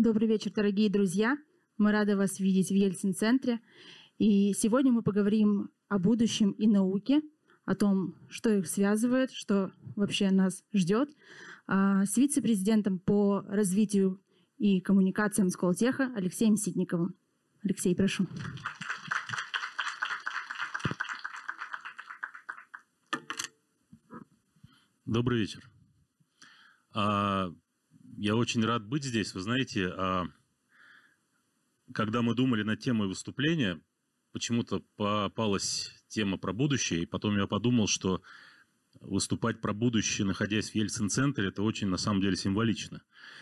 Добрый вечер, дорогие друзья. Мы рады вас видеть в Ельцин-центре. И сегодня мы поговорим о будущем и науке, о том, что их связывает, что вообще нас ждет, с вице-президентом по развитию и коммуникациям Сколтеха Алексеем Ситниковым. Алексей, прошу. Добрый вечер. Я очень рад быть здесь. Вы знаете, когда мы думали над темой выступления, почему-то попалась тема про будущее, и потом я подумал, что выступать про будущее, находясь в Ельцин-центре, это очень, на самом деле, символично.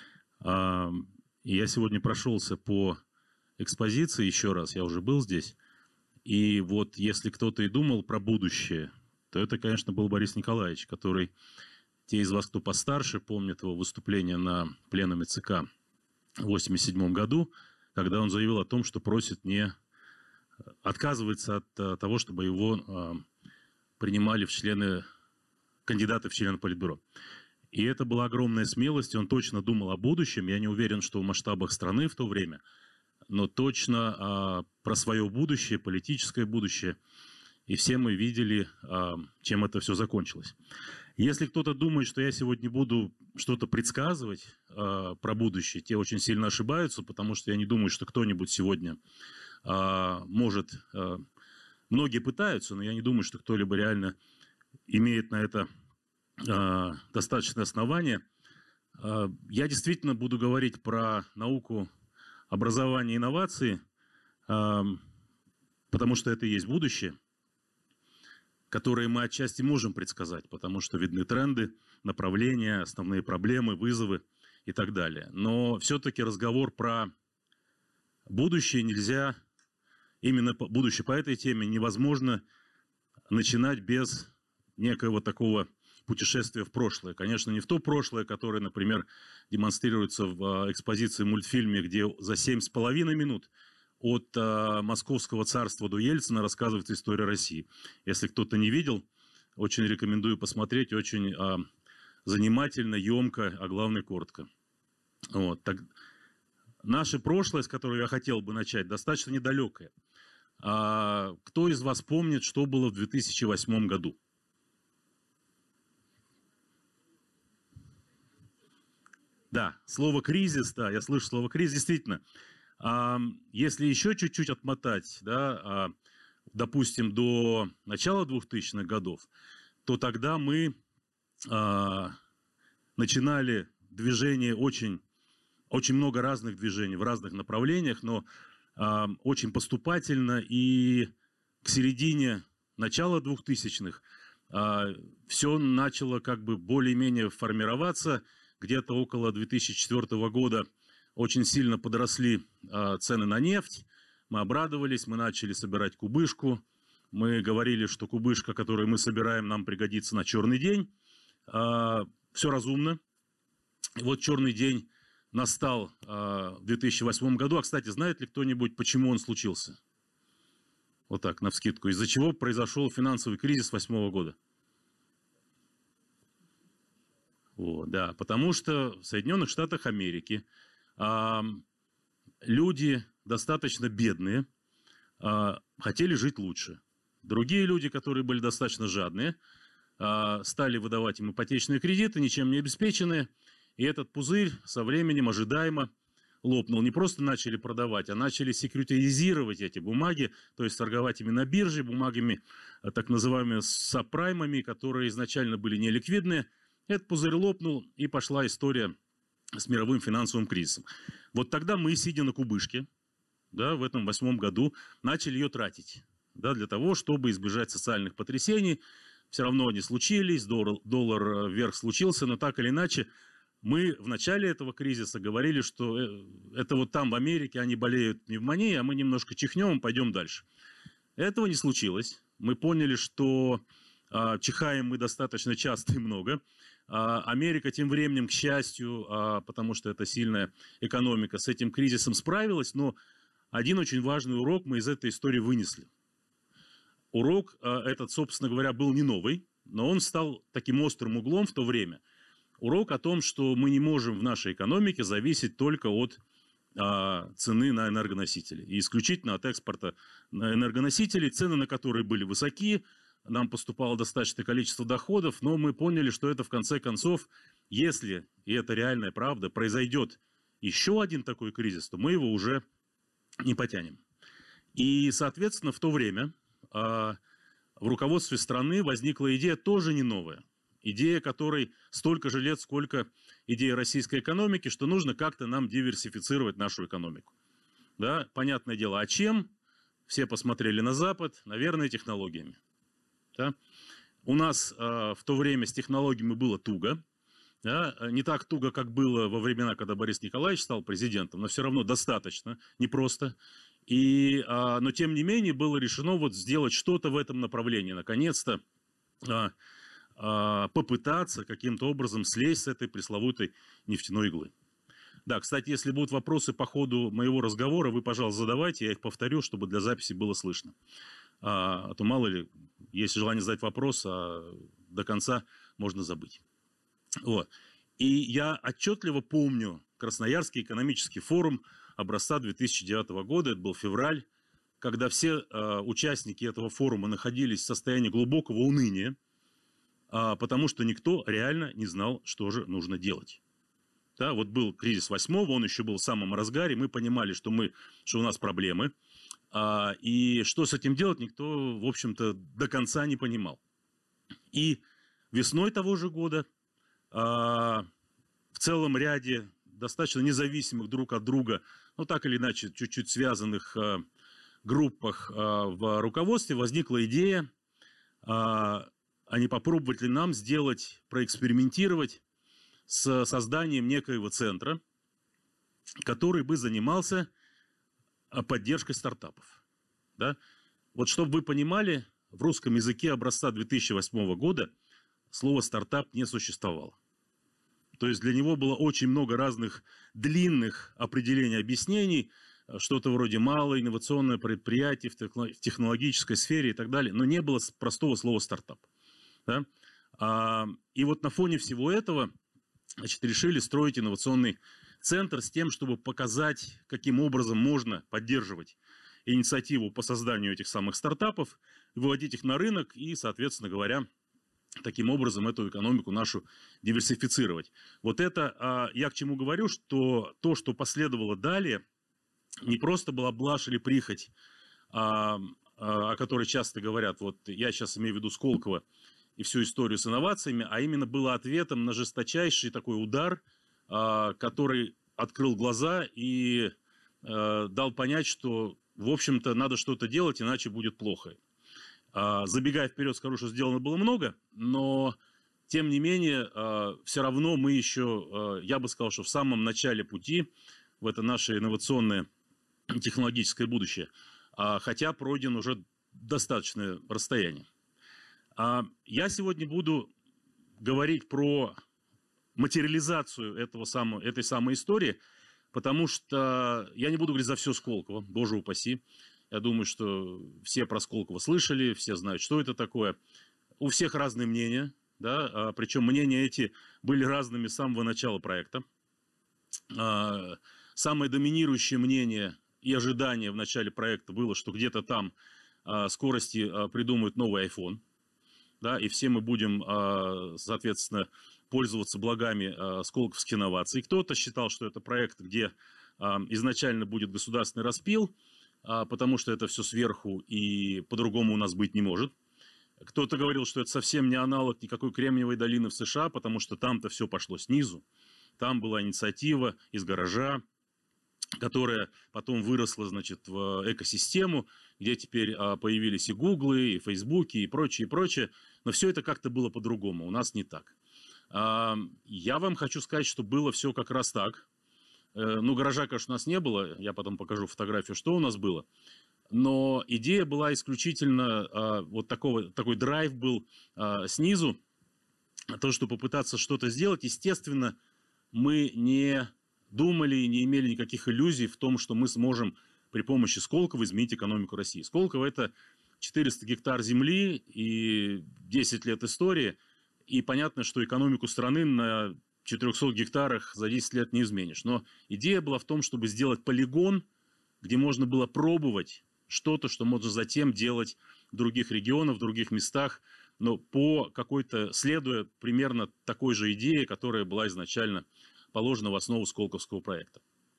И я сегодня прошелся по экспозиции еще раз, я уже был здесь, и вот если кто-то и думал про будущее, то это, конечно, был Борис Николаевич, который... Те из вас, кто постарше, помнят его выступление на пленуме ЦК в 1987 году, когда он заявил о том, что отказывается от того, чтобы его принимали кандидаты в члены Политбюро. И это была огромная смелость, он точно думал о будущем. Я не уверен, что в масштабах страны в то время, но точно про свое будущее, политическое будущее. И все мы видели, чем это все закончилось. Если кто-то думает, что я сегодня буду что-то предсказывать про будущее, те очень сильно ошибаются, потому что я не думаю, что кто-нибудь сегодня может... Многие пытаются, но я не думаю, что кто-либо реально имеет на это достаточное основание. Я действительно буду говорить про науку, образование, инновации, потому что это и есть будущее, которые мы отчасти можем предсказать, потому что видны тренды, направления, основные проблемы, вызовы и так далее. Но все-таки разговор про будущее нельзя, именно будущее по этой теме невозможно начинать без некоего такого путешествия в прошлое. Конечно, не в то прошлое, которое, например, демонстрируется в экспозиции мультфильме, где за 7,5 минут от Московского царства до Ельцина рассказывается история России. Если кто-то не видел, очень рекомендую посмотреть. Очень занимательно, емко, а главное коротко. Вот. Наше прошлое, с которого я хотел бы начать, достаточно недалекое. Кто из вас помнит, что было в 2008 году? Да, слово «кризис», да, я слышу слово «кризис», действительно. Если еще чуть-чуть отмотать, да, допустим, до начала 2000-х годов, то тогда мы начинали движение, очень много разных движений в разных направлениях, но очень поступательно, и к середине начала 2000-х все начало как бы более-менее формироваться. Где-то около 2004 года очень сильно подросли цены на нефть, мы обрадовались, мы начали собирать кубышку, мы говорили, что кубышка, которую мы собираем, нам пригодится на черный день. Все разумно. И вот черный день настал в 2008 году. А, кстати, знает ли кто-нибудь, почему он случился? Вот так, навскидку. Из-за чего произошел финансовый кризис 2008 года? Вот, да, потому что в Соединенных Штатах Америки люди достаточно бедные хотели жить лучше. Другие люди, которые были достаточно жадные, стали выдавать им ипотечные кредиты, ничем не обеспеченные. И этот пузырь со временем ожидаемо лопнул. Не просто начали продавать, а начали секьюритизировать эти бумаги, то есть торговать ими на бирже, бумагами так называемыми сабпраймами, которые изначально были неликвидные. Этот пузырь лопнул, и пошла история с мировым финансовым кризисом. Вот тогда мы, сидя на кубышке, да, в этом 2008 году, начали ее тратить, да, для того, чтобы избежать социальных потрясений. Все равно они случились, доллар вверх случился, но так или иначе, мы в начале этого кризиса говорили, что это вот там в Америке они болеют пневмонией, а мы немножко чихнем и пойдем дальше. Этого не случилось. Мы поняли, что чихаем мы достаточно часто и много. Америка тем временем, к счастью, потому что это сильная экономика, с этим кризисом справилась, но один очень важный урок мы из этой истории вынесли. Урок этот, собственно говоря, был не новый, но он стал таким острым углом в то время. Урок о том, что мы не можем в нашей экономике зависеть только от цены на энергоносители. И исключительно от экспорта на энергоносители, цены на которые были высоки, нам поступало достаточное количество доходов, но мы поняли, что это в конце концов, если, и это реальная правда, произойдет еще один такой кризис, то мы его уже не потянем. И, соответственно, в то время в руководстве страны возникла идея тоже не новая. Идея, которой столько же лет, сколько идея российской экономики, что нужно как-то нам диверсифицировать нашу экономику. Да, понятное дело, а чем? Все посмотрели на Запад, наверное, технологиями. Да? У нас в то время с технологиями было туго. Да? Не так туго, как было во времена, когда Борис Николаевич стал президентом, но все равно достаточно, непросто. Но тем не менее было решено вот сделать что-то в этом направлении. Наконец-то попытаться каким-то образом слезть с этой пресловутой нефтяной иглы. Да, кстати, если будут вопросы по ходу моего разговора, вы, пожалуйста, задавайте, я их повторю, чтобы для записи было слышно. А то мало ли, есть желание задать вопрос, а до конца можно забыть. Вот. И я отчетливо помню Красноярский экономический форум образца 2009 года, это был февраль, когда все участники этого форума находились в состоянии глубокого уныния, потому что никто реально не знал, что же нужно делать. Да, вот был кризис 8-го, он еще был в самом разгаре, мы понимали, что у нас проблемы, и что с этим делать, никто, в общем-то, до конца не понимал. И весной того же года в целом ряде достаточно независимых друг от друга, ну так или иначе, чуть-чуть связанных группах в руководстве возникла идея, а не попробовать ли нам проэкспериментировать с созданием некоего центра, который бы занимался поддержкой стартапов. Да? Вот чтобы вы понимали, в русском языке образца 2008 года слово «стартап» не существовало. То есть для него было очень много разных длинных определений, объяснений, что-то вроде малое инновационное предприятие в технологической сфере и так далее, но не было простого слова «стартап». Да? И вот на фоне всего этого, значит, решили строить инновационный центр с тем, чтобы показать, каким образом можно поддерживать инициативу по созданию этих самых стартапов, выводить их на рынок и, соответственно говоря, таким образом эту экономику нашу диверсифицировать. Вот это я к чему говорю, что то, что последовало далее, не просто была блажь или прихоть, о которой часто говорят, вот я сейчас имею в виду Сколково и всю историю с инновациями, а именно было ответом на жесточайший такой удар, который открыл глаза и дал понять, что, в общем-то, надо что-то делать, иначе будет плохо. Забегая вперед, скажу, что сделано было много, но, тем не менее, все равно мы еще, я бы сказал, что в самом начале пути в это наше инновационное технологическое будущее, хотя пройдено уже достаточное расстояние. Я сегодня буду говорить про материализацию этой самой истории, потому что я не буду говорить за все Сколково, боже упаси. Я думаю, что все про Сколково слышали, все знают, что это такое. У всех разные мнения, да? Причем мнения эти были разными с самого начала проекта. Самое доминирующее мнение и ожидание в начале проекта было, что где-то там скорости придумают новый iPhone. Да, и все мы будем, соответственно, пользоваться благами сколковских инноваций. Кто-то считал, что это проект, где изначально будет государственный распил, потому что это все сверху и по-другому у нас быть не может. Кто-то говорил, что это совсем не аналог никакой Кремниевой долины в США, потому что там-то все пошло снизу. Там была инициатива из гаража, которая потом выросла, значит, в экосистему, где теперь появились и Гуглы, и Фейсбуки, и прочее, и прочее. Но все это как-то было по-другому. У нас не так. Я вам хочу сказать, что было все как раз так. Ну, гаража, конечно, у нас не было. Я потом покажу фотографию, что у нас было. Но идея была исключительно, вот такой драйв был снизу. То, что попытаться что-то сделать. Естественно, мы не думали и не имели никаких иллюзий в том, что мы сможем при помощи Сколково изменить экономику России. Сколково – это 400 гектар земли и 10 лет истории. И понятно, что экономику страны на 400 гектарах за 10 лет не изменишь. Но идея была в том, чтобы сделать полигон, где можно было пробовать что-то, что можно затем делать в других регионах, в других местах, но по какой-то, следуя примерно такой же идее, которая была изначально положена в основу Сколковского проекта.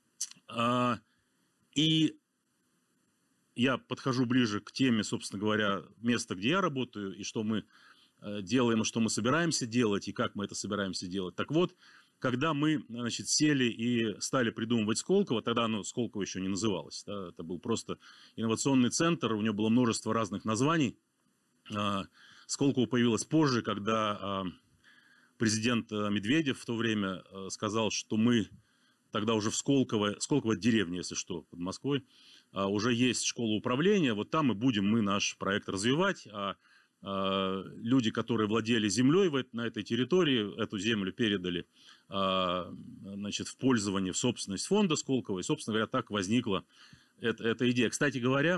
И я подхожу ближе к теме, собственно говоря, места, где я работаю, и что мы делаем, и что мы собираемся делать, и как мы это собираемся делать. Так вот, когда мы, значит, сели и стали придумывать Сколково, тогда оно Сколково еще не называлось, да, это был просто инновационный центр, у него было множество разных названий. Сколково появилось позже, когда президент Медведев в то время сказал, что мы тогда уже в Сколково деревня, если что, под Москвой, уже есть школа управления, вот там и будем мы наш проект развивать, люди, которые владели землей на этой территории, эту землю передали, значит, в пользование, в собственность фонда Сколково, и, собственно говоря, так возникла эта идея. Кстати говоря,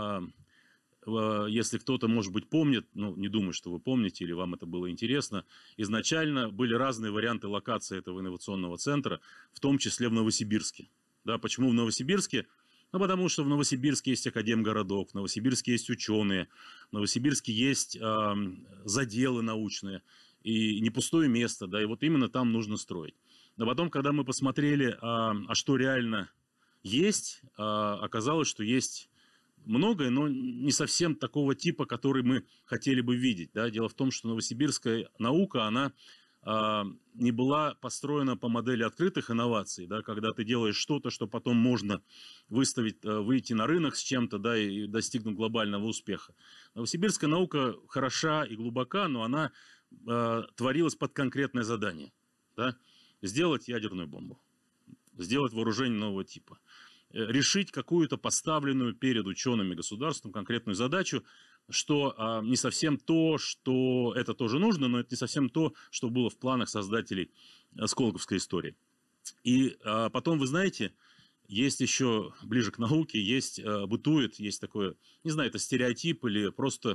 если кто-то, может быть, помнит, ну, не думаю, что вы помните, или вам это было интересно, изначально были разные варианты локации этого инновационного центра, в том числе в Новосибирске. Да, почему в Новосибирске? Ну, потому что в Новосибирске есть академгородок, в Новосибирске есть ученые, в Новосибирске есть заделы научные, и не пустое место, да, и вот именно там нужно строить. Но потом, когда мы посмотрели, что реально есть, оказалось, что есть многое, но не совсем такого типа, который мы хотели бы видеть. Да. Дело в том, что новосибирская наука, она не была построена по модели открытых инноваций, да, когда ты делаешь что-то, что потом можно выставить, выйти на рынок с чем-то, да, и достигнуть глобального успеха. Новосибирская наука хороша и глубока, но она творилась под конкретное задание. Да. Сделать ядерную бомбу, сделать вооружение нового типа, решить какую-то поставленную перед учеными государством конкретную задачу, что не совсем то, что это тоже нужно, но это не совсем то, что было в планах создателей Сколковской истории. И потом, вы знаете, есть еще, ближе к науке, бытует, есть такое, не знаю, это стереотип или просто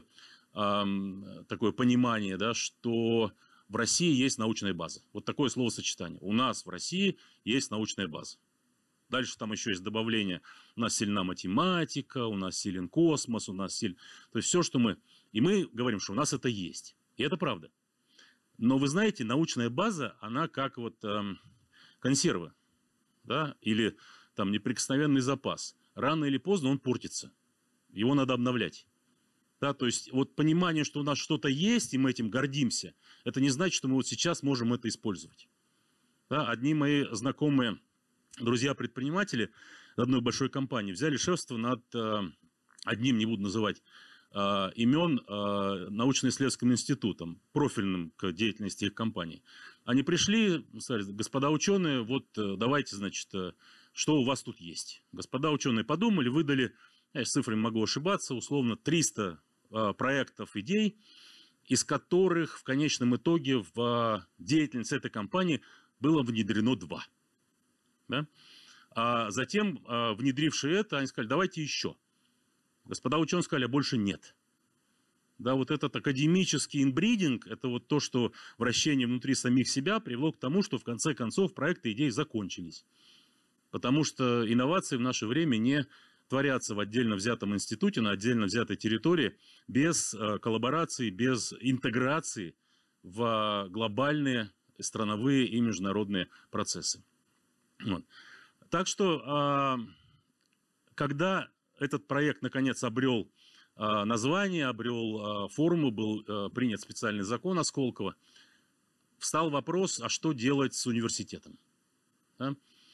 такое понимание, да, что в России есть научная база. Вот такое словосочетание. У нас в России есть научная база. Дальше там еще есть добавление. У нас сильна математика, у нас силен космос, у нас силен... То есть все, что мы... И мы говорим, что у нас это есть. И это правда. Но вы знаете, научная база, она как вот консерва. Да? Или там неприкосновенный запас. Рано или поздно он портится. Его надо обновлять. Да? То есть вот понимание, что у нас что-то есть, и мы этим гордимся, это не значит, что мы вот сейчас можем это использовать. Да? Одни мои знакомые... Друзья-предприниматели одной большой компании взяли шефство над одним, не буду называть имен, научно-исследовательским институтом, профильным к деятельности их компании. Они пришли, сказали: господа ученые, вот давайте, значит, что у вас тут есть. Господа ученые подумали, выдали, я с цифрами могу ошибаться, условно 300 проектов, идей, из которых в конечном итоге в деятельность этой компании было внедрено 2. Да? А затем, внедрившие это, они сказали: давайте еще. Господа ученые сказали: а больше нет. Да, вот этот академический инбридинг, это вот то, что вращение внутри самих себя привело к тому, что в конце концов проекты, идеи закончились. Потому что инновации в наше время не творятся в отдельно взятом институте, на отдельно взятой территории, без коллаборации, без интеграции в глобальные страновые и международные процессы. Вот. Так что, когда этот проект наконец обрел название, обрел форму, был принят специальный закон о Сколково, встал вопрос, а что делать с университетом? Да?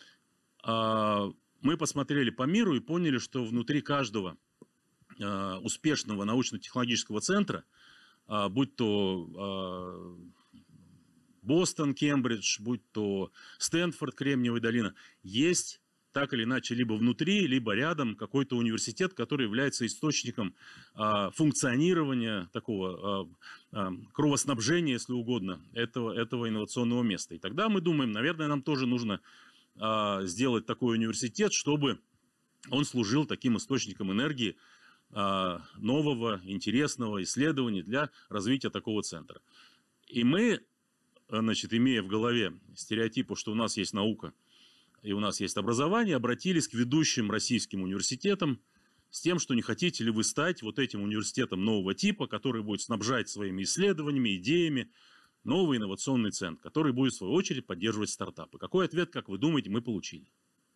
Мы посмотрели по миру и поняли, что внутри каждого успешного научно-технологического центра, будь то Бостон, Кембридж, будь то Стэнфорд, Кремниевая долина, есть так или иначе либо внутри, либо рядом какой-то университет, который является источником функционирования, такого кровоснабжения, если угодно, этого инновационного места. И тогда мы думаем, наверное, нам тоже нужно сделать такой университет, чтобы он служил таким источником энергии нового, интересного исследования для развития такого центра. И мы значит, имея в голове стереотипы, что у нас есть наука и у нас есть образование, обратились к ведущим российским университетам с тем, что не хотите ли вы стать вот этим университетом нового типа, который будет снабжать своими исследованиями, идеями новый инновационный центр, который будет, в свою очередь, поддерживать стартапы. Какой ответ, как вы думаете, мы получили?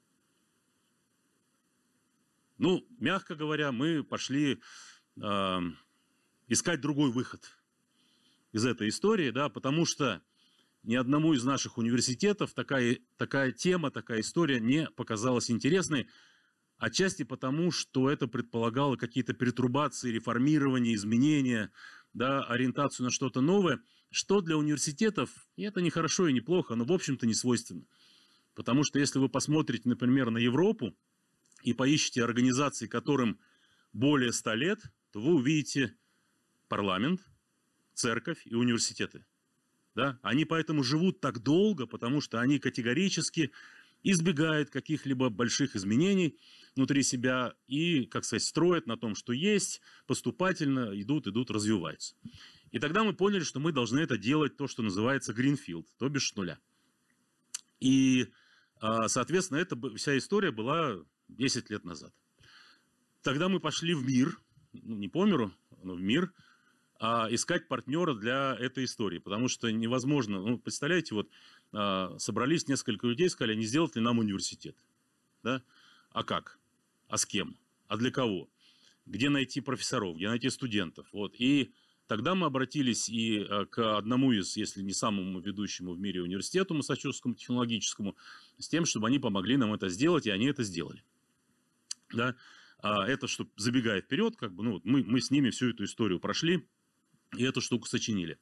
Ну, мягко говоря, мы пошли искать другой выход из этой истории, да, потому что ни одному из наших университетов такая тема, такая история не показалась интересной, отчасти потому, что это предполагало какие-то перетрубации, реформирование, изменения, да, ориентацию на что-то новое, что для университетов, и это не хорошо и не плохо, но в общем-то не свойственно. Потому что если вы посмотрите, например, на Европу и поищите организации, которым более 100 лет, то вы увидите парламент, церковь и университеты. Да? Они поэтому живут так долго, потому что они категорически избегают каких-либо больших изменений внутри себя и, как сказать, строят на том, что есть, поступательно идут, развиваются. И тогда мы поняли, что мы должны это делать, то, что называется greenfield, то бишь с нуля. И, соответственно, вся история была 10 лет назад. Тогда мы пошли в мир, не по миру, но в мир, искать партнера для этой истории. Потому что невозможно, ну, представляете, вот собрались несколько людей, сказали, не сделать ли нам университет. Да? А как? А с кем? А для кого? Где найти профессоров, где найти студентов? Вот. И тогда мы обратились и к одному из, если не самому ведущему в мире университету, Массачусетскому технологическому, с тем, чтобы они помогли нам это сделать, и они это сделали. Да? Это, что забегая вперед, как бы, ну, мы с ними всю эту историю прошли и эту штуку сочинили.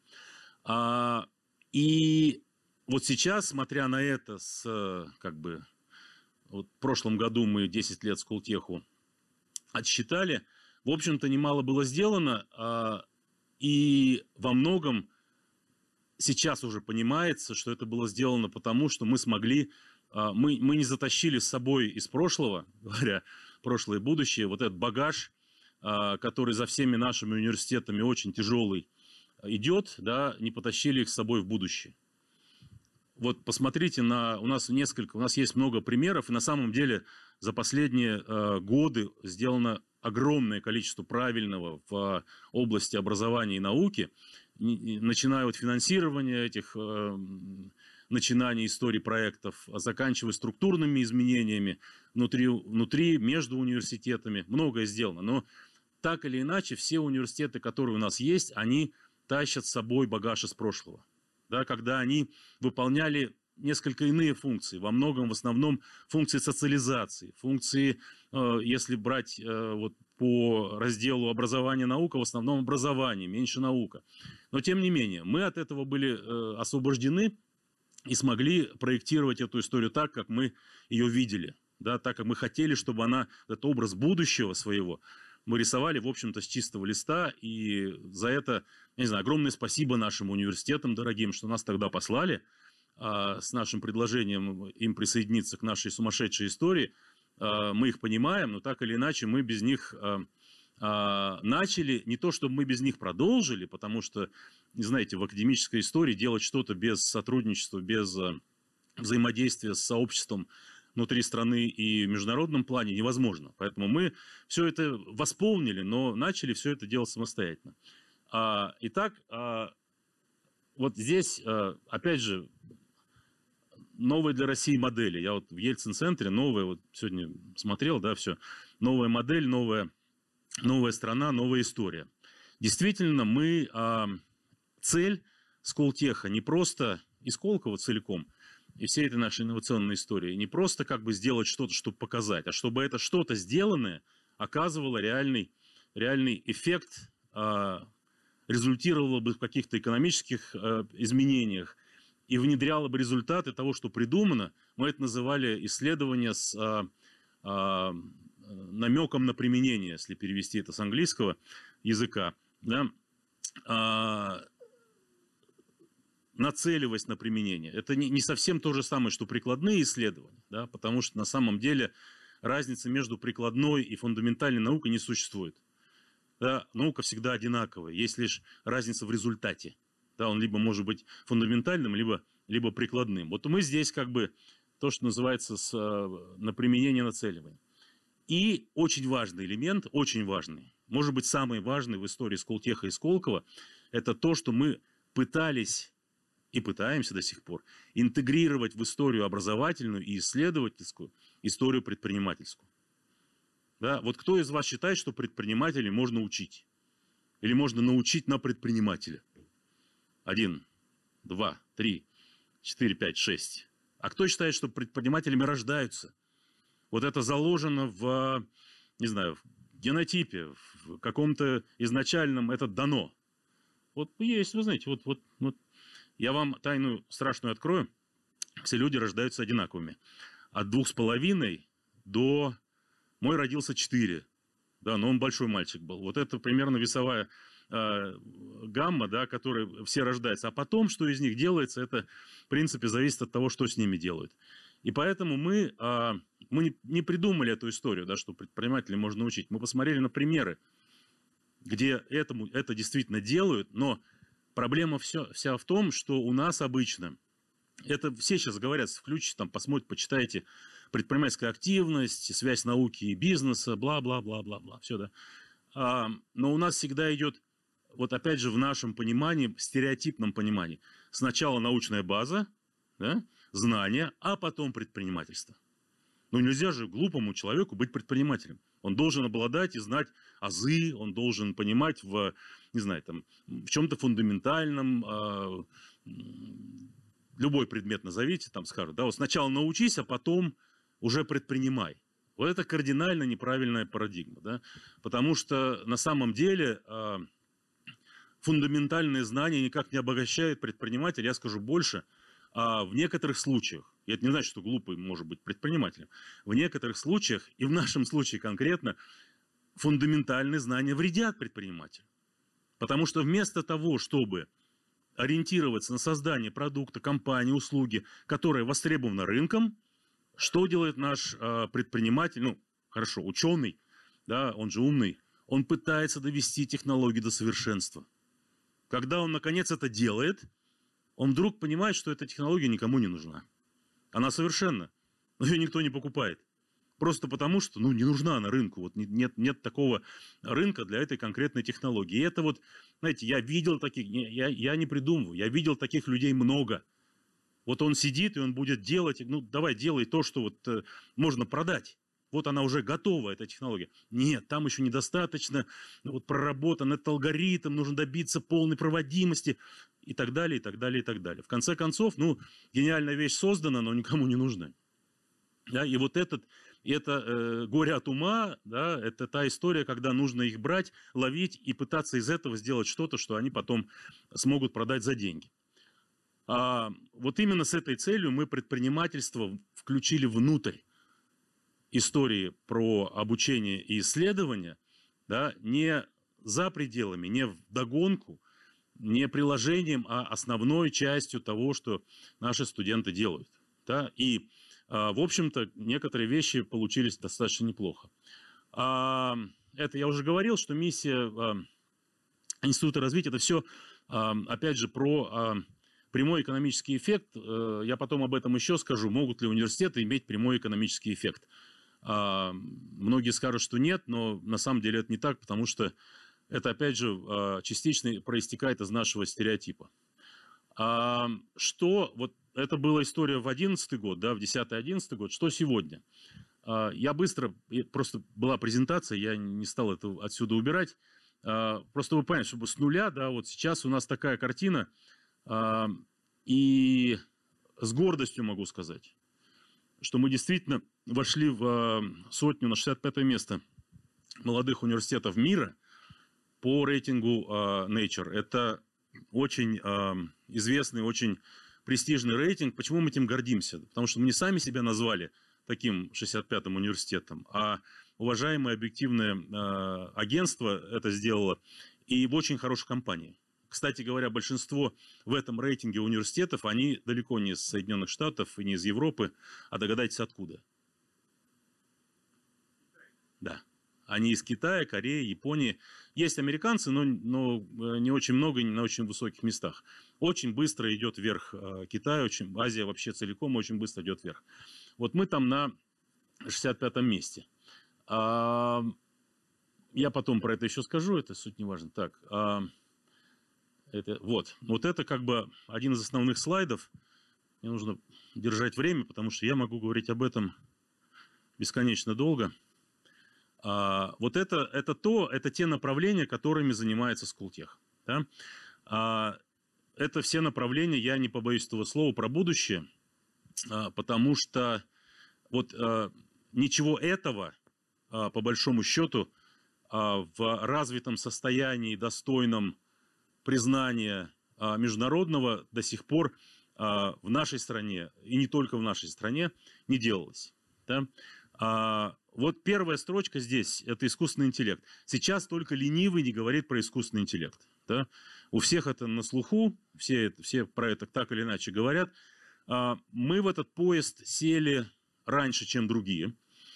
И вот сейчас, смотря на это, как бы, вот в прошлом году мы 10 лет Сколтеху отсчитали, в общем-то, немало было сделано, и во многом сейчас уже понимается, что это было сделано потому, что мы смогли, мы не затащили с собой из прошлого, говоря, прошлое и будущее, вот этот багаж, который за всеми нашими университетами очень тяжелый идет, да, не потащили их с собой в будущее. Вот посмотрите, у нас есть много примеров, и на самом деле за последние годы сделано огромное количество правильного в области образования и науки, начиная от финансирования этих начинаний истории проектов, заканчивая структурными изменениями внутри, между университетами. Многое сделано, но так или иначе все университеты, которые у нас есть, они тащат с собой багаж из прошлого. Да, когда они выполняли несколько иные функции, во многом, в основном, функции социализации, функции, если брать вот по разделу образования и наука, в основном образование, меньше наука. Но, тем не менее, мы от этого были освобождены и смогли проектировать эту историю так, как мы ее видели, да, так, как мы хотели, чтобы она, этот образ будущего своего, мы рисовали, в общем-то, с чистого листа, и за это, я не знаю, огромное спасибо нашим университетам дорогим, что нас тогда послали с нашим предложением им присоединиться к нашей сумасшедшей истории. Мы их понимаем, но так или иначе мы без них начали, не то, чтобы мы без них продолжили, потому что, не знаете, в академической истории делать что-то без сотрудничества, без взаимодействия с сообществом внутри страны и в международном плане невозможно. Поэтому мы все это восполнили, но начали все это делать самостоятельно. Итак, вот здесь, опять же, новые для России модели. Я вот в Ельцин-центре, новая, вот сегодня смотрел, да, все, новая модель, новая страна, новая история. Действительно, цель Сколтеха не просто и Сколково целиком, и всей этой нашей инновационной истории, не просто как бы сделать что-то, чтобы показать, а чтобы это что-то сделанное оказывало реальный эффект, результировало бы в каких-то экономических изменениях и внедряло бы результаты того, что придумано. Мы это называли исследования с намеком на применение, если перевести это с английского языка, да, нацеливаясь на применение. Это не совсем то же самое, что прикладные исследования, да, потому что на самом деле разницы между прикладной и фундаментальной наукой не существует. Да, наука всегда одинаковая, есть лишь разница в результате. Да, он либо может быть фундаментальным, либо прикладным. Вот мы здесь как бы то, что называется на применение нацеливания. И очень важный элемент, очень важный, может быть, самый важный в истории Сколтеха и Сколково, это то, что мы пытались и пытаемся до сих пор интегрировать в историю образовательную и исследовательскую историю предпринимательскую. Да? Вот кто из вас считает, что предпринимателей можно учить? Или можно научить на предпринимателя? 1, 2, 3, 4, 5, 6. А кто считает, что предпринимателями рождаются? Вот это заложено в, не знаю, в генотипе, в каком-то изначальном, это дано. Вот есть, вы знаете, вот. Я вам тайну страшную открою. Все люди рождаются одинаковыми. От 2,5 до... Мой родился 4. Да, но он большой мальчик был. Вот это примерно весовая гамма, да, которой все рождаются. А потом, что из них делается, это, в принципе, зависит от того, что с ними делают. И поэтому мы не придумали эту историю, да, что предпринимателей можно учить. Мы посмотрели на примеры, где это действительно делают, но проблема вся в том, что у нас обычно, это все сейчас говорят, включите, там, посмотрите, почитайте, предпринимательская активность, связь науки и бизнеса, бла-бла-бла-бла-бла, все, да. Но у нас всегда идет, вот опять же в нашем понимании, стереотипном понимании, сначала научная база, да, знания, а потом предпринимательство. Ну нельзя же глупому человеку быть предпринимателем. Он должен обладать и знать азы, он должен понимать не знаю, там, в чем-то фундаментальном, любой предмет назовите, там скажут, да, вот сначала научись, а потом уже предпринимай. Вот это кардинально неправильная парадигма, да, потому что на самом деле фундаментальные знания никак не обогащают предпринимателя, я скажу больше, в некоторых случаях, и это не значит, что глупый может быть предпринимателем, в некоторых случаях, и в нашем случае конкретно, фундаментальные знания вредят предпринимателю. Потому что вместо того, чтобы ориентироваться на создание продукта, компании, услуги, которые востребованы рынком, что делает наш предприниматель, ну, хорошо, ученый, да, он же умный, он пытается довести технологию до совершенства. Когда он, наконец, это делает, он вдруг понимает, что эта технология никому не нужна. Она совершенна, но ее никто не покупает. Просто потому, что не нужна она рынку. Вот нет такого рынка для этой конкретной технологии. И это вот, знаете, я видел таких, я не придумываю, я видел таких людей много. Вот он сидит, и он будет делать, давай делай то, что вот можно продать. Вот она уже готова, эта технология. Нет, там еще недостаточно вот проработан этот алгоритм, нужно добиться полной проводимости и так далее, и так далее, и так далее. В конце концов, гениальная вещь создана, но никому не нужна. Да, и вот это горе от ума, да, это та история, когда нужно их брать, ловить и пытаться из этого сделать что-то, что они потом смогут продать за деньги. Вот именно с этой целью мы предпринимательство включили внутрь истории про обучение и исследование, да, не за пределами, не вдогонку, не приложением, а основной частью того, что наши студенты делают. Да? И, в общем-то, некоторые вещи получились достаточно неплохо. Это я уже говорил, что миссия Института развития – это все, опять же, про прямой экономический эффект. Я потом об этом еще скажу. Могут ли университеты иметь прямой экономический эффект? Многие скажут, что нет, но на самом деле это не так, потому что это, опять же, частично проистекает из нашего стереотипа. Что, вот это была история в 2011 год, да, в 2010-2011 год, что сегодня? Я быстро, просто была презентация, я не стал это отсюда убирать, просто вы понимаете, чтобы с нуля, да, вот сейчас у нас такая картина, и с гордостью могу сказать, что мы действительно вошли в сотню, на 65-е место молодых университетов мира по рейтингу Nature. Это очень известный, очень престижный рейтинг. Почему мы этим гордимся? Потому что мы не сами себя назвали таким 65-м университетом, а уважаемое объективное агентство это сделало и в очень хорошей компании. Кстати говоря, большинство в этом рейтинге университетов, они далеко не из Соединенных Штатов и не из Европы, а догадайтесь откуда. Да, Они из Китая, Кореи, Японии. Есть американцы, но не очень много, не на очень высоких местах. Очень быстро идет вверх Китай, Азия вообще целиком очень быстро идет вверх. Вот мы там на 65-м месте. Я потом про это еще скажу, это суть не важно. Так, вот это как бы один из основных слайдов. Мне нужно держать время, потому что я могу говорить об этом бесконечно долго. Вот это те направления, которыми занимается Сколтех. Да? Это все направления, я не побоюсь этого слова, про будущее, потому что вот ничего этого, по большому счету, в развитом состоянии, достойном признания международного до сих пор в нашей стране, и не только в нашей стране, не делалось. Да? Вот первая строчка здесь – это искусственный интеллект. Сейчас только ленивый не говорит про искусственный интеллект. Да? У всех это на слуху, все про это так или иначе говорят. Мы в этот поезд сели раньше, чем другие.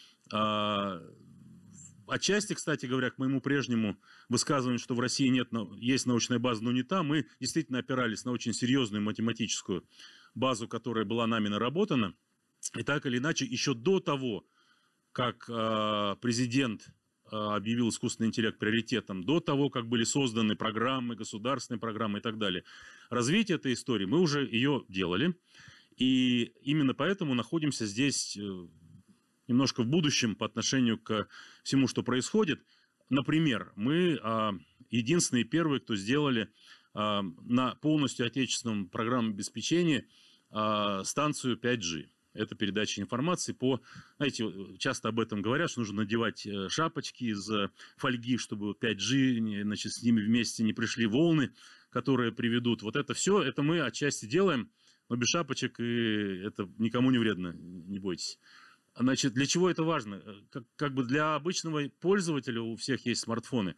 Отчасти, кстати говоря, к моему прежнему высказыванию, что в России есть научная база, но не та, мы действительно опирались на очень серьезную математическую базу, которая была нами наработана. И так или иначе, еще до того, как президент объявил искусственный интеллект приоритетом, до того, как были созданы программы, государственные программы и так далее, развитие этой истории, мы уже ее делали. И именно поэтому находимся здесь немножко в будущем по отношению к всему, что происходит. Например, мы единственные первые, кто сделали на полностью отечественном программном обеспечении станцию 5G. Это передача информации знаете, часто об этом говорят, что нужно надевать шапочки из фольги, чтобы 5G, значит, с ними вместе не пришли волны, которые приведут. Вот это все, это мы отчасти делаем, но без шапочек, и это никому не вредно, не бойтесь. Значит, для чего это важно? Как бы для обычного пользователя, у всех есть смартфоны,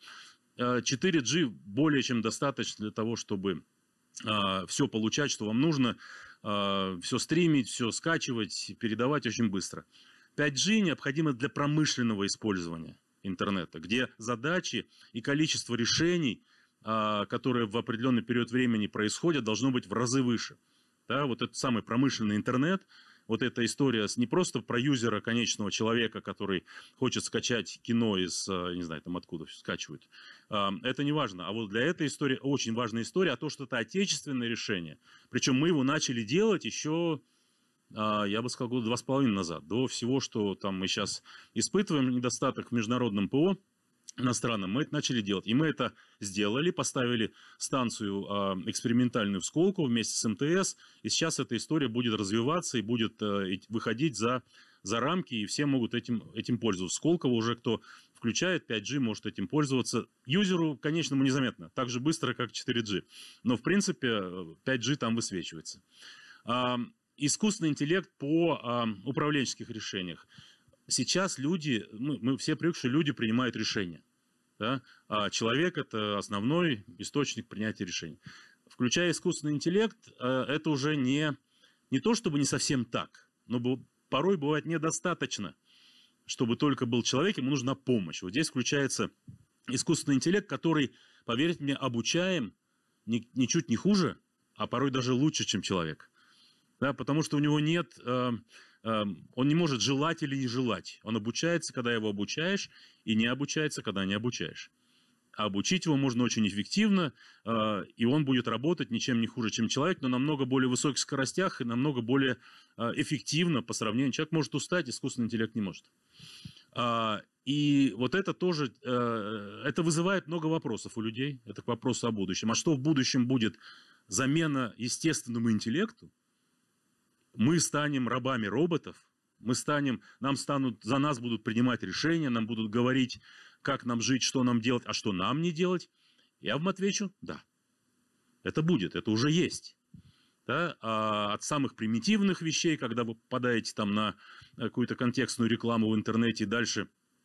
4G более чем достаточно для того, чтобы все получать, что вам нужно, все стримить, все скачивать, передавать очень быстро. 5G необходимо для промышленного использования интернета, где задачи и количество решений, которые в определенный период времени происходят, должно быть в разы выше. Да, вот этот самый промышленный интернет, вот эта история не просто про юзера, конечного человека, который хочет скачать кино из, не знаю, там откуда скачивают. Это не важно. А вот для этой истории очень важная история, а то, что это отечественное решение. Причем мы его начали делать еще, я бы сказал, года 2,5 назад. До всего, что там мы сейчас испытываем недостаток в международном ПО иностранном, мы это начали делать. И мы это сделали, поставили станцию экспериментальную в Сколково вместе с МТС. И сейчас эта история будет развиваться и будет выходить за рамки, и все могут этим пользоваться. Сколково уже кто включает 5G, может этим пользоваться. Юзеру, конечному, незаметно, так же быстро, как 4G. Но, в принципе, 5G там высвечивается. Искусственный интеллект по управленческих решениях. Сейчас люди, мы все привыкли, что люди принимают решения. Да? А человек – это основной источник принятия решений. Включая искусственный интеллект, это уже не то, чтобы не совсем так, но порой бывает недостаточно, чтобы только был человек, ему нужна помощь. Вот здесь включается искусственный интеллект, который, поверьте мне, обучаем ничуть не хуже, а порой даже лучше, чем человек. Да? Потому что у него нет… Он не может желать или не желать. Он обучается, когда его обучаешь, и не обучается, когда не обучаешь. А обучить его можно очень эффективно, и он будет работать ничем не хуже, чем человек, но на намного более высоких скоростях и намного более эффективно по сравнению. Человек может устать, искусственный интеллект не может. И вот это тоже, это вызывает много вопросов у людей. Это к вопросу о будущем. А что в будущем будет? Замена естественному интеллекту? Мы станем рабами роботов, за нас будут принимать решения, нам будут говорить, как нам жить, что нам делать, а что нам не делать. Я вам отвечу, да, это будет, это уже есть. Да? От самых примитивных вещей, когда вы попадаете там на какую-то контекстную рекламу в интернете, и дальше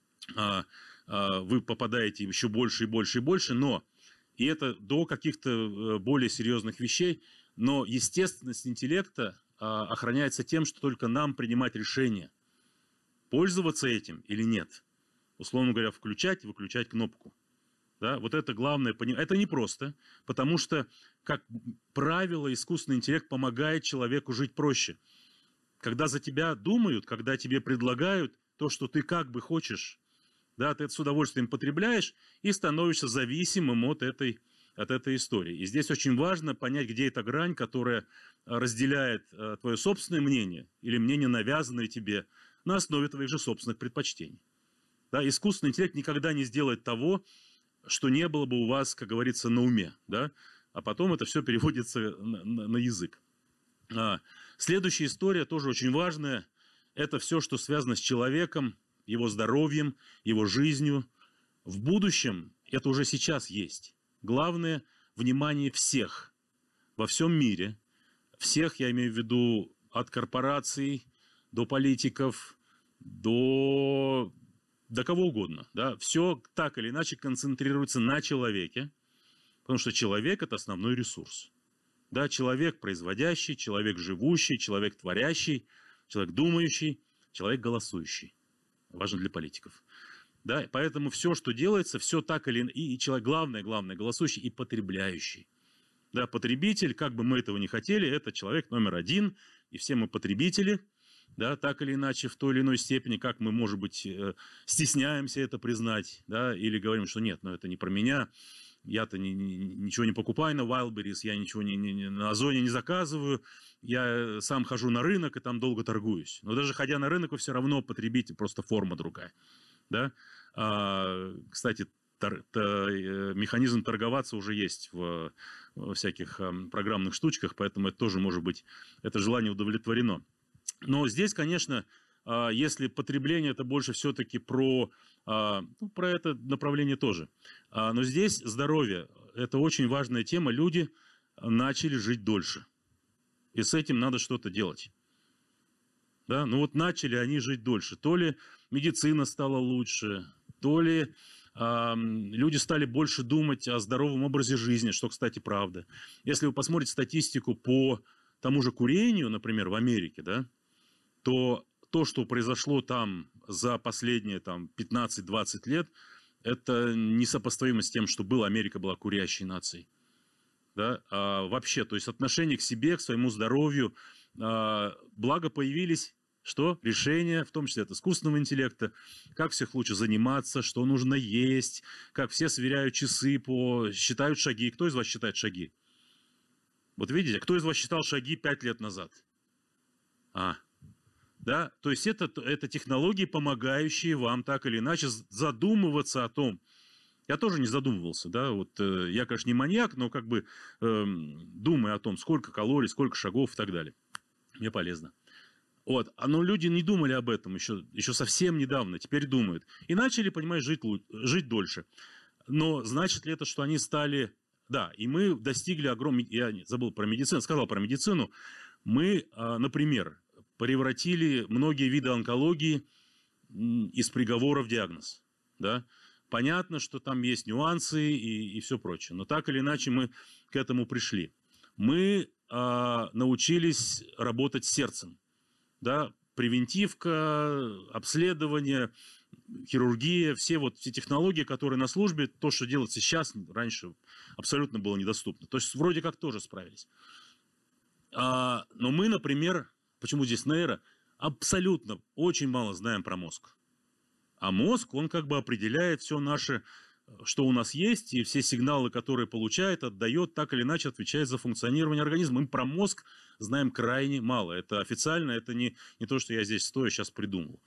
вы попадаете еще больше и больше и больше, и это до каких-то более серьезных вещей, но естественность интеллекта охраняется тем, что только нам принимать решение, пользоваться этим или нет. условно говоря, включать и выключать кнопку. Да? Вот это главное понимание. Это непросто, потому что, как правило, искусственный интеллект помогает человеку жить проще. Когда за тебя думают, когда тебе предлагают то, что ты как бы хочешь, да, ты это с удовольствием потребляешь и становишься зависимым от этой истории. И здесь очень важно понять, где эта грань, которая разделяет твое собственное мнение или мнение, навязанное тебе на основе твоих же собственных предпочтений. Да, искусственный интеллект никогда не сделает того, что не было бы у вас, как говорится, на уме. Да? А потом это все переводится на язык. Следующая история, тоже очень важная. Это все, что связано с человеком, его здоровьем, его жизнью. В будущем это уже сейчас есть. Главное – внимание всех во всем мире. Всех, я имею в виду, от корпораций до политиков, до кого угодно. Да? Все так или иначе концентрируется на человеке, потому что человек – это основной ресурс. Да? Человек производящий, человек живущий, человек творящий, человек думающий, человек голосующий. Важно для политиков. Да? Поэтому все, что делается, все так или иначе. И человек, главное, голосующий и потребляющий. Да? Потребитель, как бы мы этого не хотели, это человек номер один. И все мы потребители. Да? Так или иначе, в той или иной степени, как мы, может быть, стесняемся это признать. Да? Или говорим, что нет, это не про меня. Я-то ничего не покупаю на Wildberries, я ничего на Озоне не заказываю, я сам хожу на рынок и там долго торгуюсь. Но даже ходя на рынок, вы все равно потребите, просто форма другая. Да? Кстати, механизм торговаться уже есть в всяких программных штучках, поэтому это тоже может быть, это желание удовлетворено. Но здесь, конечно, если потребление, это больше все-таки про это направление тоже. Но здесь здоровье – это очень важная тема. Люди начали жить дольше. И с этим надо что-то делать. Да? Ну вот начали они жить дольше. То ли медицина стала лучше, то ли люди стали больше думать о здоровом образе жизни, что, кстати, правда. Если вы посмотрите статистику по тому же курению, например, в Америке, да, то что произошло там за последние 15-20 лет, это несопоставимо с тем, что было. Америка была курящей нацией. Да? Вообще, то есть отношение к себе, к своему здоровью. Благо появились решения, в том числе от искусственного интеллекта, как всех лучше заниматься, что нужно есть, как все сверяют часы, считают шаги. Кто из вас считает шаги? Вот видите, кто из вас считал шаги 5 лет назад? Да? То есть это технологии, помогающие вам так или иначе задумываться о том. Я тоже не задумывался. Да? Я, конечно, не маньяк, но как бы думаю о том, сколько калорий, сколько шагов и так далее. Мне полезно. Но люди не думали об этом еще совсем недавно, теперь думают. И начали, понимаешь, жить дольше. Но значит ли это, что они стали... Да, и мы достигли огромного... Я забыл про медицину, сказал про медицину. Мы, например... превратили многие виды онкологии из приговора в диагноз. Да? Понятно, что там есть нюансы и все прочее, но так или иначе мы к этому пришли. Мы научились работать с сердцем. Да? Превентивка, обследование, хирургия, все технологии, которые на службе, то, что делается сейчас, раньше абсолютно было недоступно. То есть вроде как тоже справились. Но мы, например... Почему здесь нейро? Абсолютно очень мало знаем про мозг. А мозг, он как бы определяет все наше, что у нас есть, и все сигналы, которые получает, отдает, так или иначе отвечает за функционирование организма. Мы про мозг знаем крайне мало. Это официально, это не то, что я здесь стоя сейчас придумал.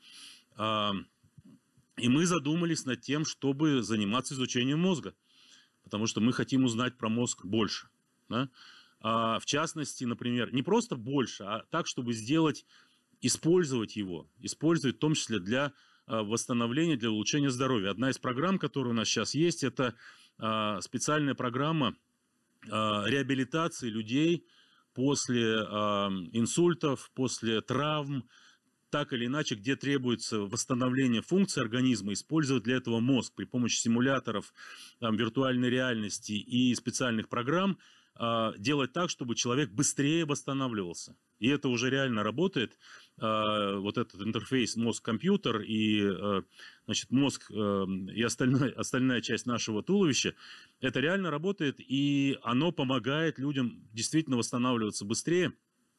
И мы задумались над тем, чтобы заниматься изучением мозга. Потому что мы хотим узнать про мозг больше. Да? В частности, например, не просто больше, а так, чтобы использовать его, использовать в том числе для восстановления, для улучшения здоровья. Одна из программ, которая у нас сейчас есть, это специальная программа реабилитации людей после инсультов, после травм, так или иначе, где требуется восстановление функций организма, использовать для этого мозг при помощи симуляторов, виртуальной реальности и специальных программ, делать так, чтобы человек быстрее восстанавливался. И это уже реально работает. Вот этот интерфейс мозг-компьютер и значит, мозг и остальная часть нашего туловища, это реально работает, и оно помогает людям действительно восстанавливаться быстрее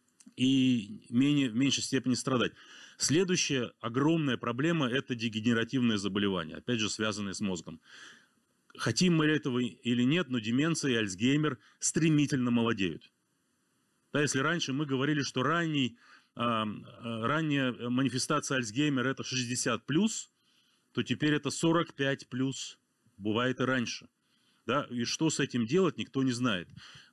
и в меньшей степени страдать. Следующая огромная проблема – это дегенеративные заболевания, опять же, связанные с мозгом. Хотим мы этого или нет, но деменция и Альцгеймер стремительно молодеют. Да, если раньше мы говорили, что ранняя манифестация Альцгеймера – это 60+, то теперь это 45+, бывает и раньше. Да? И что с этим делать, никто не знает.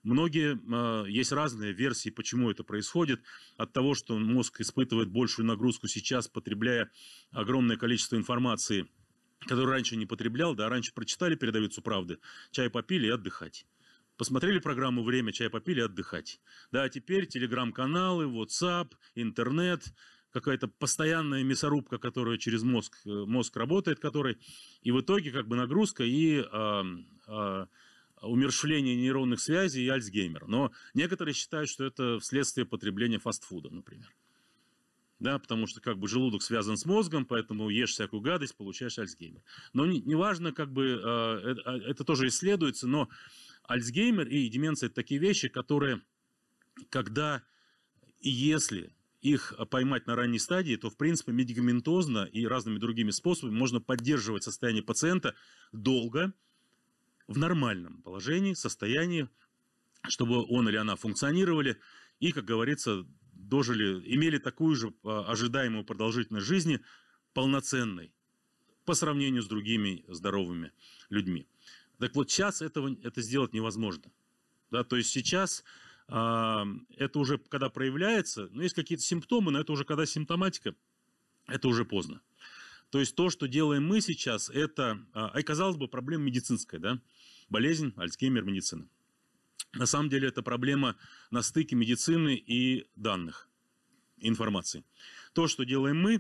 Есть разные версии, почему это происходит. От того, что мозг испытывает большую нагрузку сейчас, потребляя огромное количество информации, которую раньше не потреблял. Да? Раньше прочитали передовицу «Правды», чай попили и отдыхать. Посмотрели программу «Время», чай попили, отдыхать. Да, а теперь телеграм-каналы, WhatsApp, интернет, какая-то постоянная мясорубка, которая через мозг работает, и в итоге как бы нагрузка и умерщвление нейронных связей и Альцгеймер. Но некоторые считают, что это вследствие потребления фастфуда, например. Да, потому что как бы желудок связан с мозгом, поэтому ешь всякую гадость, получаешь Альцгеймер. Но неважно, как бы это тоже исследуется, но Альцгеймер и деменция – это такие вещи, которые, когда и если их поймать на ранней стадии, то, в принципе, медикаментозно и разными другими способами можно поддерживать состояние пациента долго, в нормальном положении, состоянии, чтобы он или она функционировали и, как говорится, имели такую же ожидаемую продолжительность жизни полноценной по сравнению с другими здоровыми людьми. Так вот, сейчас это сделать невозможно. Да, то есть сейчас это уже когда проявляется, есть какие-то симптомы, но это уже когда симптоматика, это уже поздно. То есть то, что делаем мы сейчас, это, казалось бы, проблема медицинская, да? Болезнь, Альцгеймер, медицина. На самом деле это проблема на стыке медицины и данных, информации. То, что делаем мы,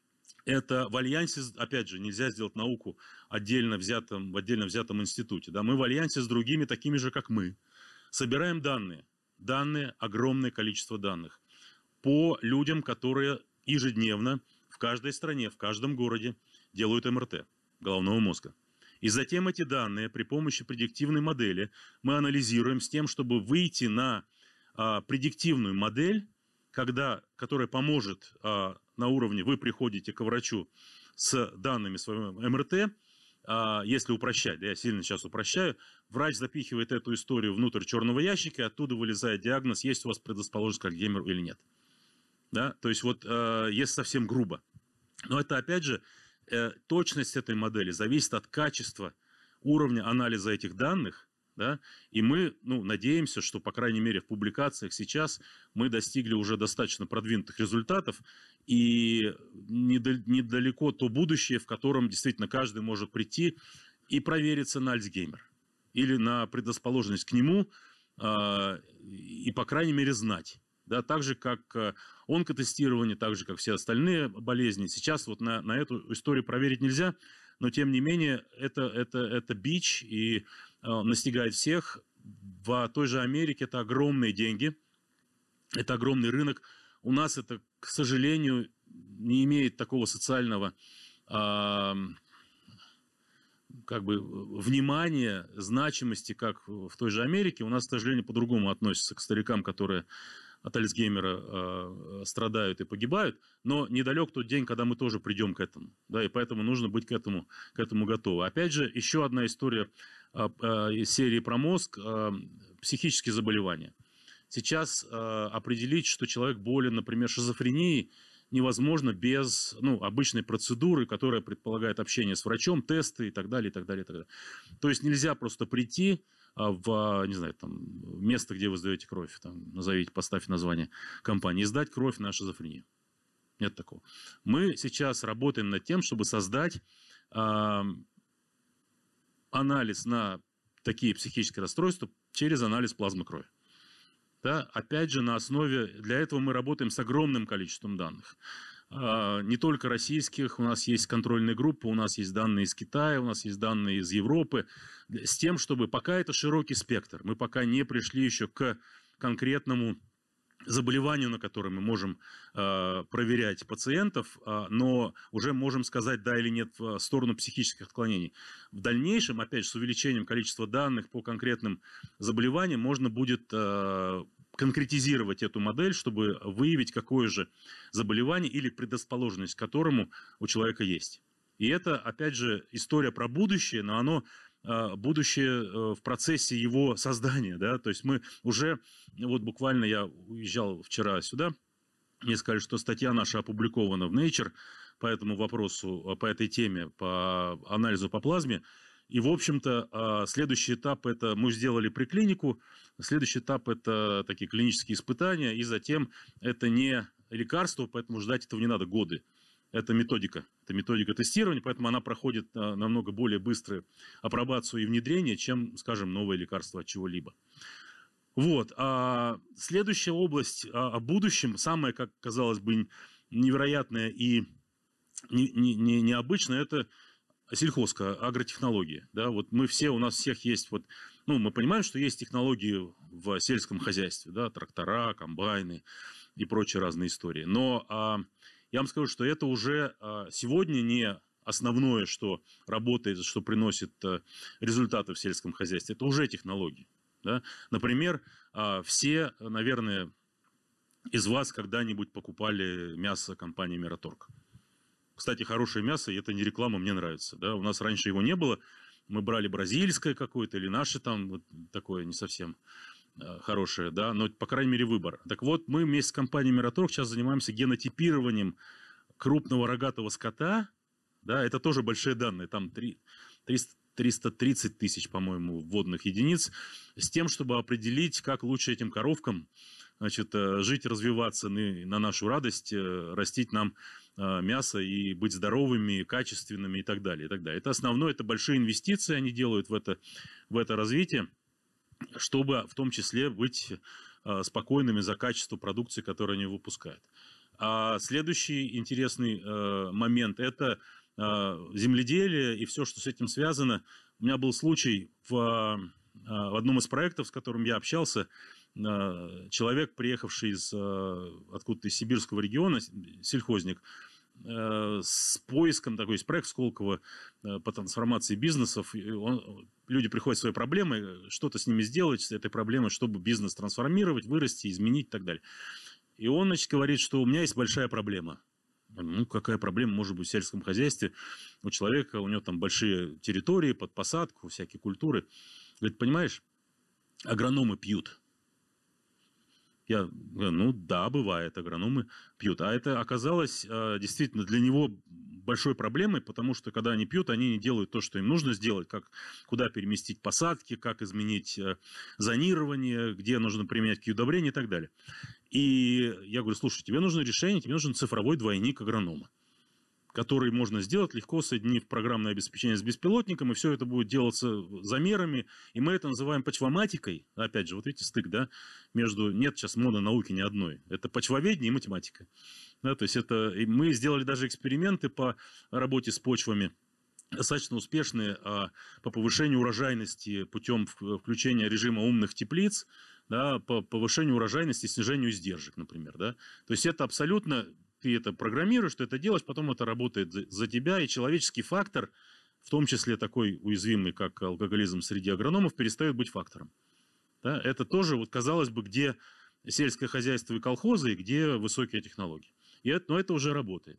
это в альянсе, опять же, нельзя сделать науку в отдельно взятом институте. Да? Мы в альянсе с другими, такими же, как мы, собираем данные, огромное количество данных по людям, которые ежедневно в каждой стране, в каждом городе делают МРТ головного мозга. И затем эти данные при помощи предиктивной модели мы анализируем с тем, чтобы выйти на предиктивную модель, которая поможет на уровне, вы приходите к врачу с данными своего МРТ, если упрощать, да, я сильно сейчас упрощаю, врач запихивает эту историю внутрь черного ящика, и оттуда вылезает диагноз, есть у вас предрасположенность к Альцгеймеру или нет. Да? То есть вот если совсем грубо. Но это опять же, точность этой модели зависит от качества уровня анализа этих данных. Да? И мы надеемся, что, по крайней мере, в публикациях сейчас мы достигли уже достаточно продвинутых результатов, и недалеко то будущее, в котором действительно каждый может прийти и провериться на Альцгеймер или на предрасположенность к нему, и, по крайней мере, знать. Да? Так же, как онкотестирование, так же, как все остальные болезни. Сейчас вот на эту историю проверить нельзя, но, тем не менее, это бич и настигает всех. В той же Америке это огромные деньги, это огромный рынок. У нас это, к сожалению, не имеет такого социального внимания, значимости, как в той же Америке. У нас, к сожалению, по-другому относятся к старикам, которые от Альцгеймера страдают и погибают, но недалек тот день, когда мы тоже придем к этому, да, и поэтому нужно быть к этому готовы. Опять же, еще одна история из серии про мозг, психические заболевания. Сейчас определить, что человек болен, например, шизофренией, невозможно без обычной процедуры, которая предполагает общение с врачом, тесты и так далее, и так далее, и так далее. То есть нельзя просто прийти в, не знаю, место, где вы сдаете кровь, поставьте название компании, и сдать кровь на шизофрению. Нет такого. Мы сейчас работаем над тем, чтобы создать анализ на такие психические расстройства через анализ плазмы крови. Да? Опять же, для этого мы работаем с огромным количеством данных. Не только российских, у нас есть контрольные группы, у нас есть данные из Китая, у нас есть данные из Европы, с тем, чтобы, пока это широкий спектр, мы пока не пришли еще к конкретному заболеванию, на которое мы можем проверять пациентов, но уже можем сказать да или нет в сторону психических отклонений. В дальнейшем, опять же, с увеличением количества данных по конкретным заболеваниям можно будет конкретизировать эту модель, чтобы выявить, какое же заболевание или предрасположенность к которому у человека есть. И это, опять же, история про будущее, но оно будущее в процессе его создания, да, то есть мы уже, вот буквально я уезжал вчера сюда, мне сказали, что статья наша опубликована в Nature по этому вопросу, по этой теме, по анализу по плазме, и, в общем-то, следующий этап – это мы сделали преклинику, следующий этап – это такие клинические испытания, и затем это не лекарство, поэтому ждать этого не надо годы. Это методика тестирования, поэтому она проходит намного более быструю апробацию и внедрение, чем, скажем, новое лекарство от чего-либо. Вот. А следующая область о будущем, самая, как казалось бы, невероятная и необычная, это сельхозка, агротехнологии. Да? Вот мы все, у нас всех есть, вот, ну, мы понимаем, что есть технологии в сельском хозяйстве, да, трактора, комбайны и прочие разные истории. Но я вам скажу, что это уже сегодня не основное, что работает, что приносит результаты в сельском хозяйстве. Это уже технологии. Да? Например, все, наверное, из вас когда-нибудь покупали мясо компании Мираторг. Кстати, хорошее мясо, и это не реклама, мне нравится. Да? У нас раньше его не было. Мы брали бразильское какое-то или наше там, вот такое не совсем хорошее, да, но, по крайней мере, выбор. Так вот, мы вместе с компанией Мираторг сейчас занимаемся генотипированием крупного рогатого скота, да, это тоже большие данные, там 330 тысяч, по-моему, вводных единиц, с тем, чтобы определить, как лучше этим коровкам, значит, жить, развиваться на нашу радость, растить нам мясо и быть здоровыми, качественными и так далее, и так далее. Это основное, это большие инвестиции они делают в это развитие, чтобы в том числе быть спокойными за качество продукции, которую они выпускают. А следующий интересный момент – это земледелие и все, что с этим связано. У меня был случай в одном из проектов, с которым я общался, человек, приехавший откуда-то из сибирского региона, сельхозник, с поиском, такой есть проект Сколково по трансформации бизнесов. Люди приходят с своей проблемой, что-то с ними сделать, с этой проблемой, чтобы бизнес трансформировать, вырасти, изменить и так далее. И он, значит, говорит, что у меня есть большая проблема. Ну, какая проблема может быть в сельском хозяйстве? У человека, у него там большие территории под посадку, всякие культуры. Говорит, понимаешь, агрономы пьют. Я говорю, ну да, бывает, агрономы пьют. А это оказалось действительно для него большой проблемой, потому что когда они пьют, они не делают то, что им нужно сделать, куда переместить посадки, как изменить зонирование, где нужно применять какие удобрения и так далее. И я говорю, слушай, тебе нужно решение, тебе нужен цифровой двойник агронома, который можно сделать легко, соединив программное обеспечение с беспилотником, и все это будет делаться замерами, и мы это называем почвоматикой. Опять же, вот видите, стык, да, нет сейчас мононауки ни одной. Это почвоведение и математика. Да, то есть и мы сделали даже эксперименты по работе с почвами, достаточно успешные по повышению урожайности путем включения режима умных теплиц, да, по повышению урожайности и снижению издержек, например. Да. То есть это абсолютно... Ты это программируешь, ты это делаешь, потом это работает за тебя, и человеческий фактор, в том числе такой уязвимый, как алкоголизм среди агрономов, перестает быть фактором. Да? Это тоже, вот, казалось бы, где сельское хозяйство и колхозы, и где высокие технологии. Но это уже работает.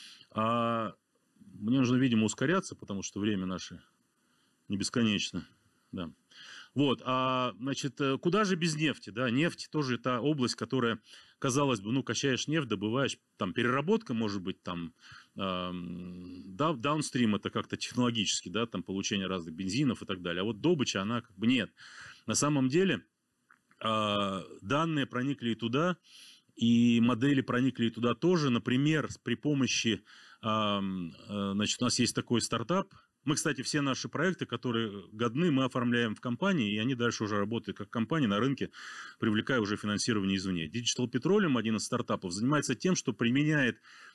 Мне нужно, видимо, ускоряться, потому что время наше не бесконечно. Да. Вот, значит, куда же без нефти? Да? Нефть тоже та область, которая, казалось бы, ну, качаешь нефть, добываешь, там, переработка, может быть, там, даунстрим, это как-то технологически, да, там, получение разных бензинов и так далее. А вот добыча, она как бы нет. На самом деле, данные проникли и туда, и модели проникли и туда тоже. Например, при помощи, значит, у нас есть такой стартап. Мы, кстати, все наши проекты, которые годны, мы оформляем в компании, и они дальше уже работают как компания на рынке, привлекая уже финансирование извне. Digital Petroleum, один из стартапов, занимается тем, что применяет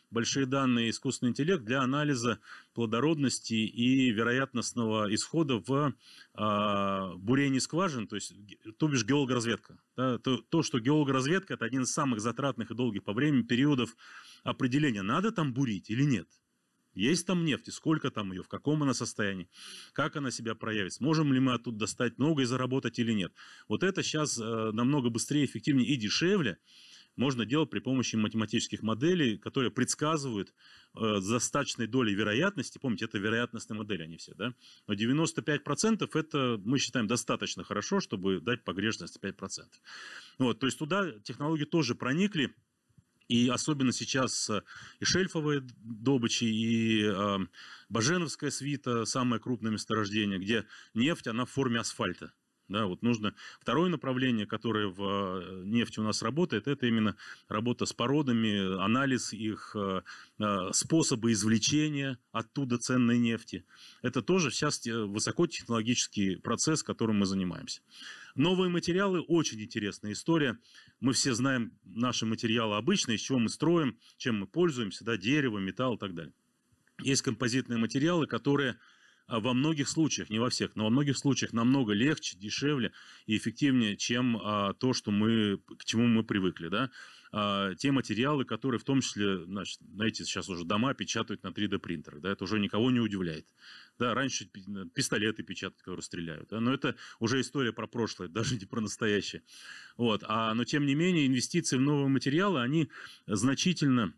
большие данные и искусственный интеллект для анализа плодородности и вероятностного исхода в бурении скважин, то бишь геологоразведка. Да, то, что геологоразведка – это один из самых затратных и долгих по времени периодов определения, надо там бурить или нет. Есть там нефть, и сколько там ее, в каком она состоянии, как она себя проявит, сможем ли мы оттуда достать много и заработать или нет. Вот это сейчас намного быстрее, эффективнее и дешевле можно делать при помощи математических моделей, которые предсказывают с достаточной долей вероятности, помните, это вероятностные модели они все, да, но 95% это мы считаем достаточно хорошо, чтобы дать погрешность 5%. Вот, то есть туда технологии тоже проникли. И особенно сейчас и шельфовые добычи, и Баженовская свита, самое крупное месторождение, где нефть, она в форме асфальта. Да, вот нужно второе направление, которое в нефти у нас работает, это именно работа с породами, анализ их, способы извлечения оттуда ценной нефти. Это тоже сейчас высокотехнологический процесс, которым мы занимаемся. Новые материалы, очень интересная история. Мы все знаем наши материалы обычные, из чего мы строим, чем мы пользуемся, да, дерево, металл и так далее. Есть композитные материалы, которые во многих случаях, не во всех, но во многих случаях намного легче, дешевле и эффективнее, чем то, к чему мы привыкли. Да? Те материалы, которые в том числе, значит, знаете, сейчас уже дома печатают на 3D-принтерах, да, это уже никого не удивляет. Да, раньше пистолеты печатают, которые стреляют, да, но это уже история про прошлое, даже не про настоящее. Вот. Но тем не менее инвестиции в новые материалы, они значительно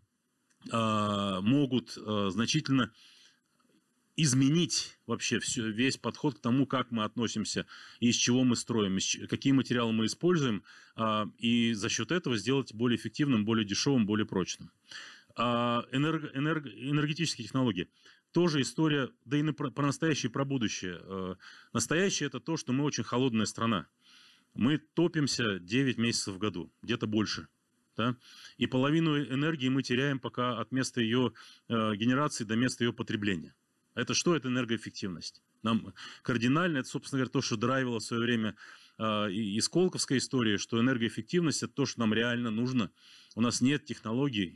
могут значительно изменить вообще весь подход к тому, как мы относимся, из чего мы строим, какие материалы мы используем, и за счет этого сделать более эффективным, более дешевым, более прочным. Энергетические технологии. Тоже история, да и про настоящее и про будущее. Настоящее – это то, что мы очень холодная страна. Мы топимся 9 месяцев в году, где-то больше. Да? И половину энергии мы теряем пока от места ее генерации до места ее потребления. Это что? Это энергоэффективность. Нам кардинально, это, собственно говоря, то, что драйвило в свое время и Сколковская история, что энергоэффективность – это то, что нам реально нужно. У нас нет технологий,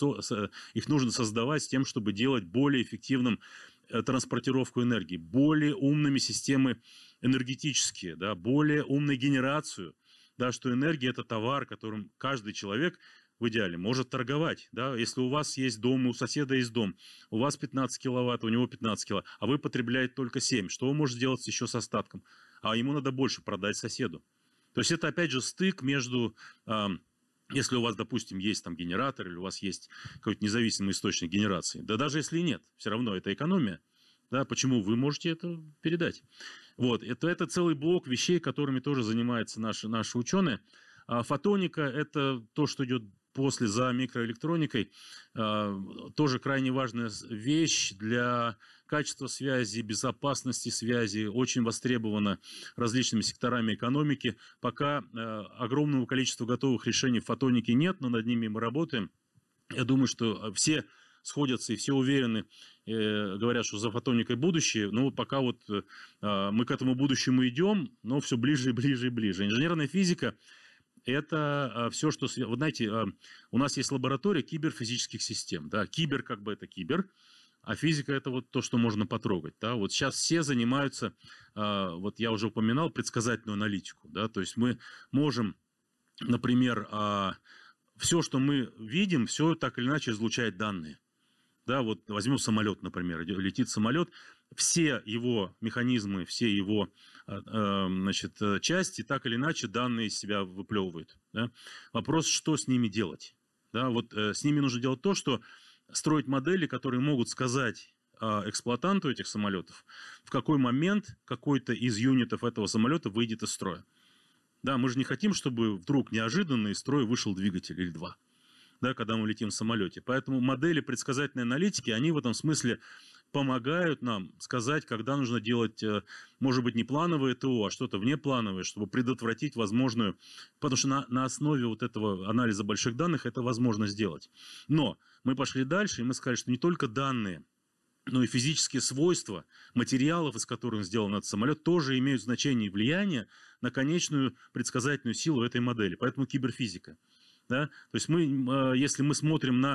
их нужно создавать с тем, чтобы делать более эффективным транспортировку энергии, более умными системы энергетические, да, более умной генерацию, да, что энергия – это товар, которым каждый человек в идеале может торговать. Да? Если у вас есть дом, у соседа есть дом, у вас 15 киловатт, у него 15 киловатт, а вы потребляете только 7, что вы можете сделать еще с остатком? А ему надо больше продать соседу. То есть это опять же стык между, если у вас, допустим, есть там генератор или у вас есть какой-то независимый источник генерации, да даже если нет, все равно это экономия. Да, почему вы можете это передать? Вот, это целый блок вещей, которыми тоже занимаются наши ученые. Фотоника – это то, что идет после за микроэлектроникой, тоже крайне важная вещь для качества связи, безопасности связи, очень востребована различными секторами экономики. Пока огромного количества готовых решений в фотонике нет, но над ними мы работаем. Я думаю, что все сходятся и все уверены, говорят, что за фотоникой будущее. Но пока вот мы к этому будущему идем, но все ближе и ближе и ближе. Инженерная физика – это все, что... Вы знаете, у нас есть лаборатория киберфизических систем. Да? Кибер как бы это кибер, а физика это вот то, что можно потрогать. Да? Вот сейчас все занимаются, вот я уже упоминал, предсказательную аналитику. Да? То есть мы можем, например, все, что мы видим, все так или иначе излучает данные. Да, вот возьмем самолет, например, летит самолет, все его механизмы, все его части так или иначе данные из себя выплевывают. Да? Вопрос, что с ними делать? Да, вот с ними нужно делать то, что строить модели, которые могут сказать эксплуатанту этих самолетов, в какой момент какой-то из юнитов этого самолета выйдет из строя. Да, мы же не хотим, чтобы вдруг неожиданно из строя вышел двигатель или два. Да, когда мы летим в самолете. Поэтому модели предсказательной аналитики, они в этом смысле помогают нам сказать, когда нужно делать, может быть, не плановое ТО, а что-то внеплановое, чтобы предотвратить возможную... Потому что на основе вот этого анализа больших данных это возможно сделать. Но мы пошли дальше, и мы сказали, что не только данные, но и физические свойства материалов, из которых сделан этот самолет, тоже имеют значение и влияние на конечную предсказательную силу этой модели. Поэтому киберфизика. Да? То есть если мы смотрим на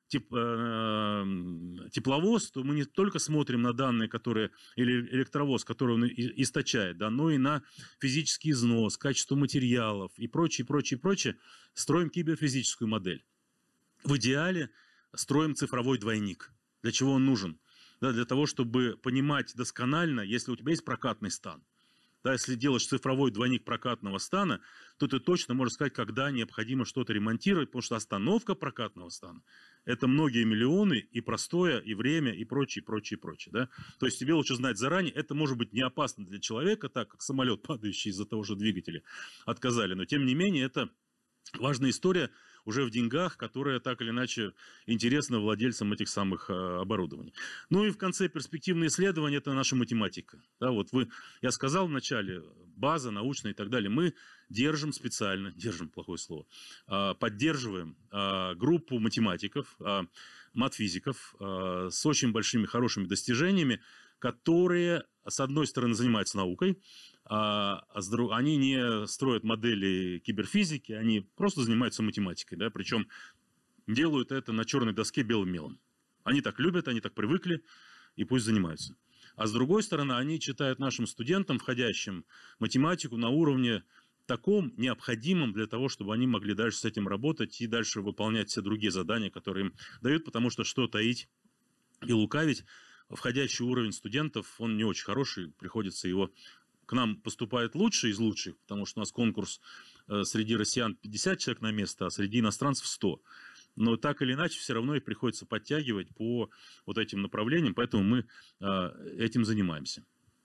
тепловоз, то мы не только смотрим на данные, которые, или электровоз, который он источает, да, но и на физический износ, качество материалов и прочее, прочее, прочее. Строим киберфизическую модель. В идеале строим цифровой двойник. Для чего он нужен? Да, для того, чтобы понимать досконально, если у тебя есть прокатный стан. Да, если делаешь цифровой двойник прокатного стана, то ты точно можешь сказать, когда необходимо что-то ремонтировать, потому что остановка прокатного стана – это многие миллионы, и простое, и время, и прочее, прочее, прочее. Да? То есть тебе лучше знать заранее, это может быть не опасно для человека, так как самолет, падающий из-за того же двигателя, отказали. Но тем не менее, это важная история уже в деньгах, которая так или иначе интересна владельцам этих самых оборудований. Ну и в конце подспективные исследования – это наша математика. Да, вот я сказал в начале, база научная и так далее. Мы держим специально, держим плохое слово, поддерживаем группу математиков, матфизиков с очень большими хорошими достижениями, которые, с одной стороны, занимаются наукой, они не строят модели киберфизики, они просто занимаются математикой, да, причем делают это на черной доске белым мелом. Они так любят, они так привыкли, и пусть занимаются. А с другой стороны, они читают нашим студентам, входящим, математику на уровне таком необходимом для того, чтобы они могли дальше с этим работать и дальше выполнять все другие задания, которые им дают, потому что таить и лукавить, входящий уровень студентов, он не очень хороший, приходится его... К нам поступают лучшие из лучших, потому что у нас конкурс среди россиян 50 человек на место, а среди иностранцев 100. Но так или иначе, все равно их приходится подтягивать по вот этим направлениям, поэтому мы этим занимаемся.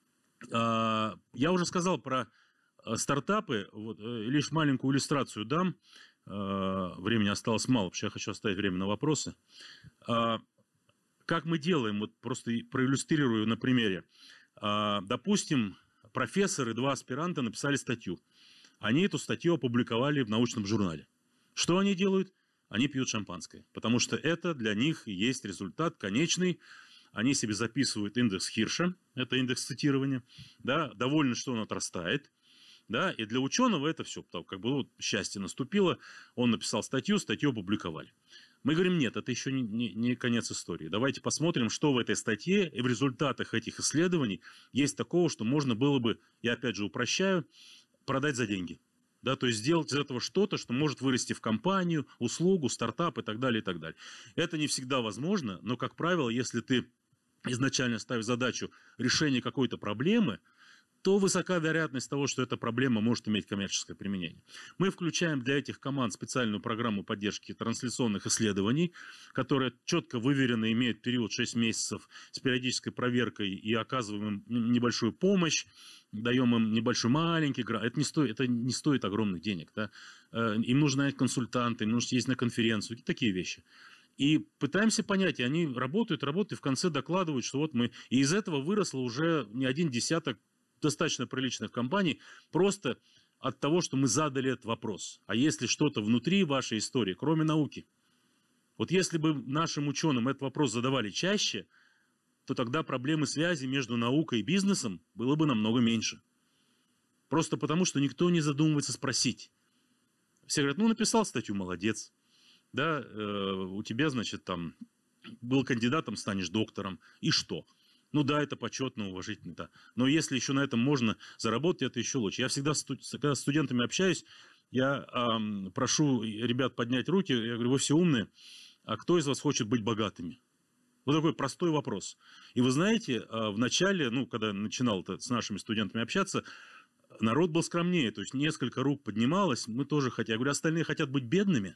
Я уже сказал про стартапы, вот, лишь маленькую иллюстрацию дам. Времени осталось мало, потому что я хочу оставить время на вопросы. Как мы делаем? Вот просто проиллюстрирую на примере. Допустим, профессор и 2 аспиранта написали статью. Они эту статью опубликовали в научном журнале. Что они делают? Они пьют шампанское, потому что это для них и есть результат конечный. Они себе записывают индекс Хирша, это индекс цитирования, да, довольны, что он отрастает. Да, и для ученого это все, как бы вот, счастье наступило, он написал статью опубликовали. Мы говорим, нет, это еще не конец истории. Давайте посмотрим, что в этой статье и в результатах этих исследований есть такого, что можно было бы, я опять же упрощаю, продать за деньги. Да, то есть сделать из этого что-то, что может вырасти в компанию, услугу, стартап и так далее, и так далее. Это не всегда возможно, но, как правило, если ты изначально ставишь задачу решения какой-то проблемы, то высока вероятность того, что эта проблема может иметь коммерческое применение. Мы включаем для этих команд специальную программу поддержки трансляционных исследований, которая четко выверена, имеет период 6 месяцев с периодической проверкой и оказываем им небольшую помощь, даем им небольшой маленький грант. Это не стоит огромных денег. Да? Им нужно нанять консультанта, им нужно ездить на конференцию, такие вещи. И пытаемся понять, и они работают, и в конце докладывают, что вот мы... И из этого выросло уже не один десяток достаточно приличных компаний, просто от того, что мы задали этот вопрос. А если что-то внутри вашей истории, кроме науки? Вот если бы нашим ученым этот вопрос задавали чаще, то тогда проблемы связи между наукой и бизнесом было бы намного меньше. Просто потому, что никто не задумывается спросить. Все говорят, написал статью, молодец. Да, у тебя, значит, там, был кандидатом, станешь доктором. И что? Ну да, это почетно, уважительно, да. Но если еще на этом можно заработать, это еще лучше. Я всегда, когда с студентами общаюсь, я прошу ребят поднять руки. Я говорю, вы все умные, а кто из вас хочет быть богатыми? Вот такой простой вопрос. И вы знаете, в начале, когда я начинал с нашими студентами общаться, народ был скромнее. То есть несколько рук поднималось, мы тоже хотим. Я говорю, остальные хотят быть бедными?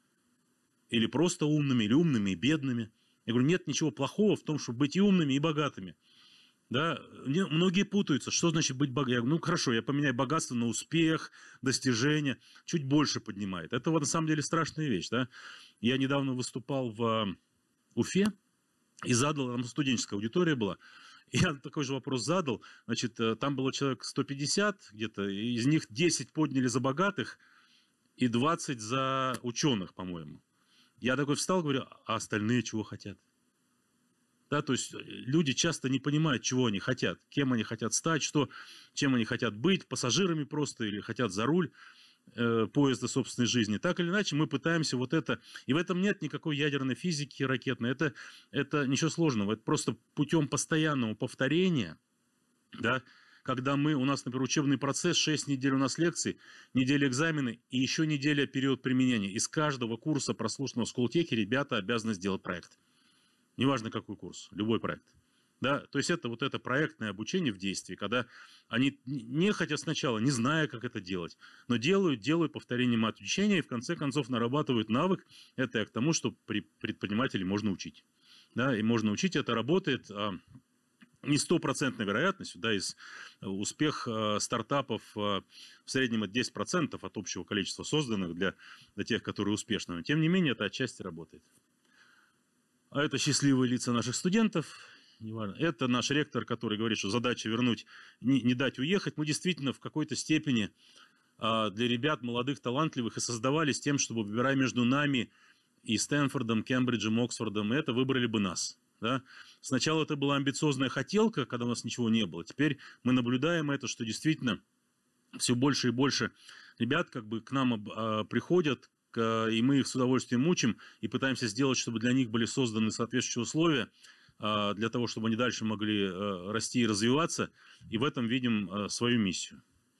Или просто умными, или умными и бедными? Я говорю, нет ничего плохого в том, чтобы быть и умными, и богатыми. Да? Многие путаются, что значит быть богатым. Я говорю, хорошо, я поменяю богатство на успех, достижения, чуть больше поднимает. Это вот на самом деле страшная вещь. Да? Я недавно выступал в Уфе и задал, там студенческая аудитория была, я такой же вопрос задал. Значит, там было человек 150 где-то, из них 10 подняли за богатых и 20 за ученых, по-моему. Я такой встал, говорю, а остальные чего хотят? Да, то есть люди часто не понимают, чего они хотят, кем они хотят стать, чем они хотят быть, пассажирами просто или хотят за руль. поезда собственной жизни. Так или иначе, мы пытаемся вот это... И в этом нет никакой ядерной физики ракетной. Это ничего сложного. Это просто путем постоянного повторения, да, когда у нас, например, учебный процесс, 6 недель у нас лекций, неделя экзамены и еще неделя период применения. Из каждого курса, прослушанного в Сколтехе, ребята обязаны сделать проект. Неважно, какой курс, любой проект. Да? То есть это вот это проектное обучение в действии, когда они не хотят сначала, не зная, как это делать, но делают повторение мат учения и в конце концов нарабатывают навык. Это я к тому, что при предпринимателе можно учить. Да? И можно учить, это работает... Не 100% вероятностью, да, успех стартапов в среднем от 10% от общего количества созданных для тех, которые успешны. Но тем не менее, это отчасти работает. А это счастливые лица наших студентов. Это наш ректор, который говорит, что задача вернуть, не дать уехать. Мы действительно в какой-то степени для ребят молодых, талантливых и создавали с тем, чтобы, выбирая между нами и Стэнфордом, Кембриджем, Оксфордом, это выбрали бы нас. Да? Сначала это была амбициозная хотелка, когда у нас ничего не было. Теперь мы наблюдаем это, что действительно все больше и больше ребят как бы к нам приходят, и мы их с удовольствием учим и пытаемся сделать, чтобы для них были созданы соответствующие условия для того, чтобы они дальше могли расти и развиваться. И в этом видим свою миссию.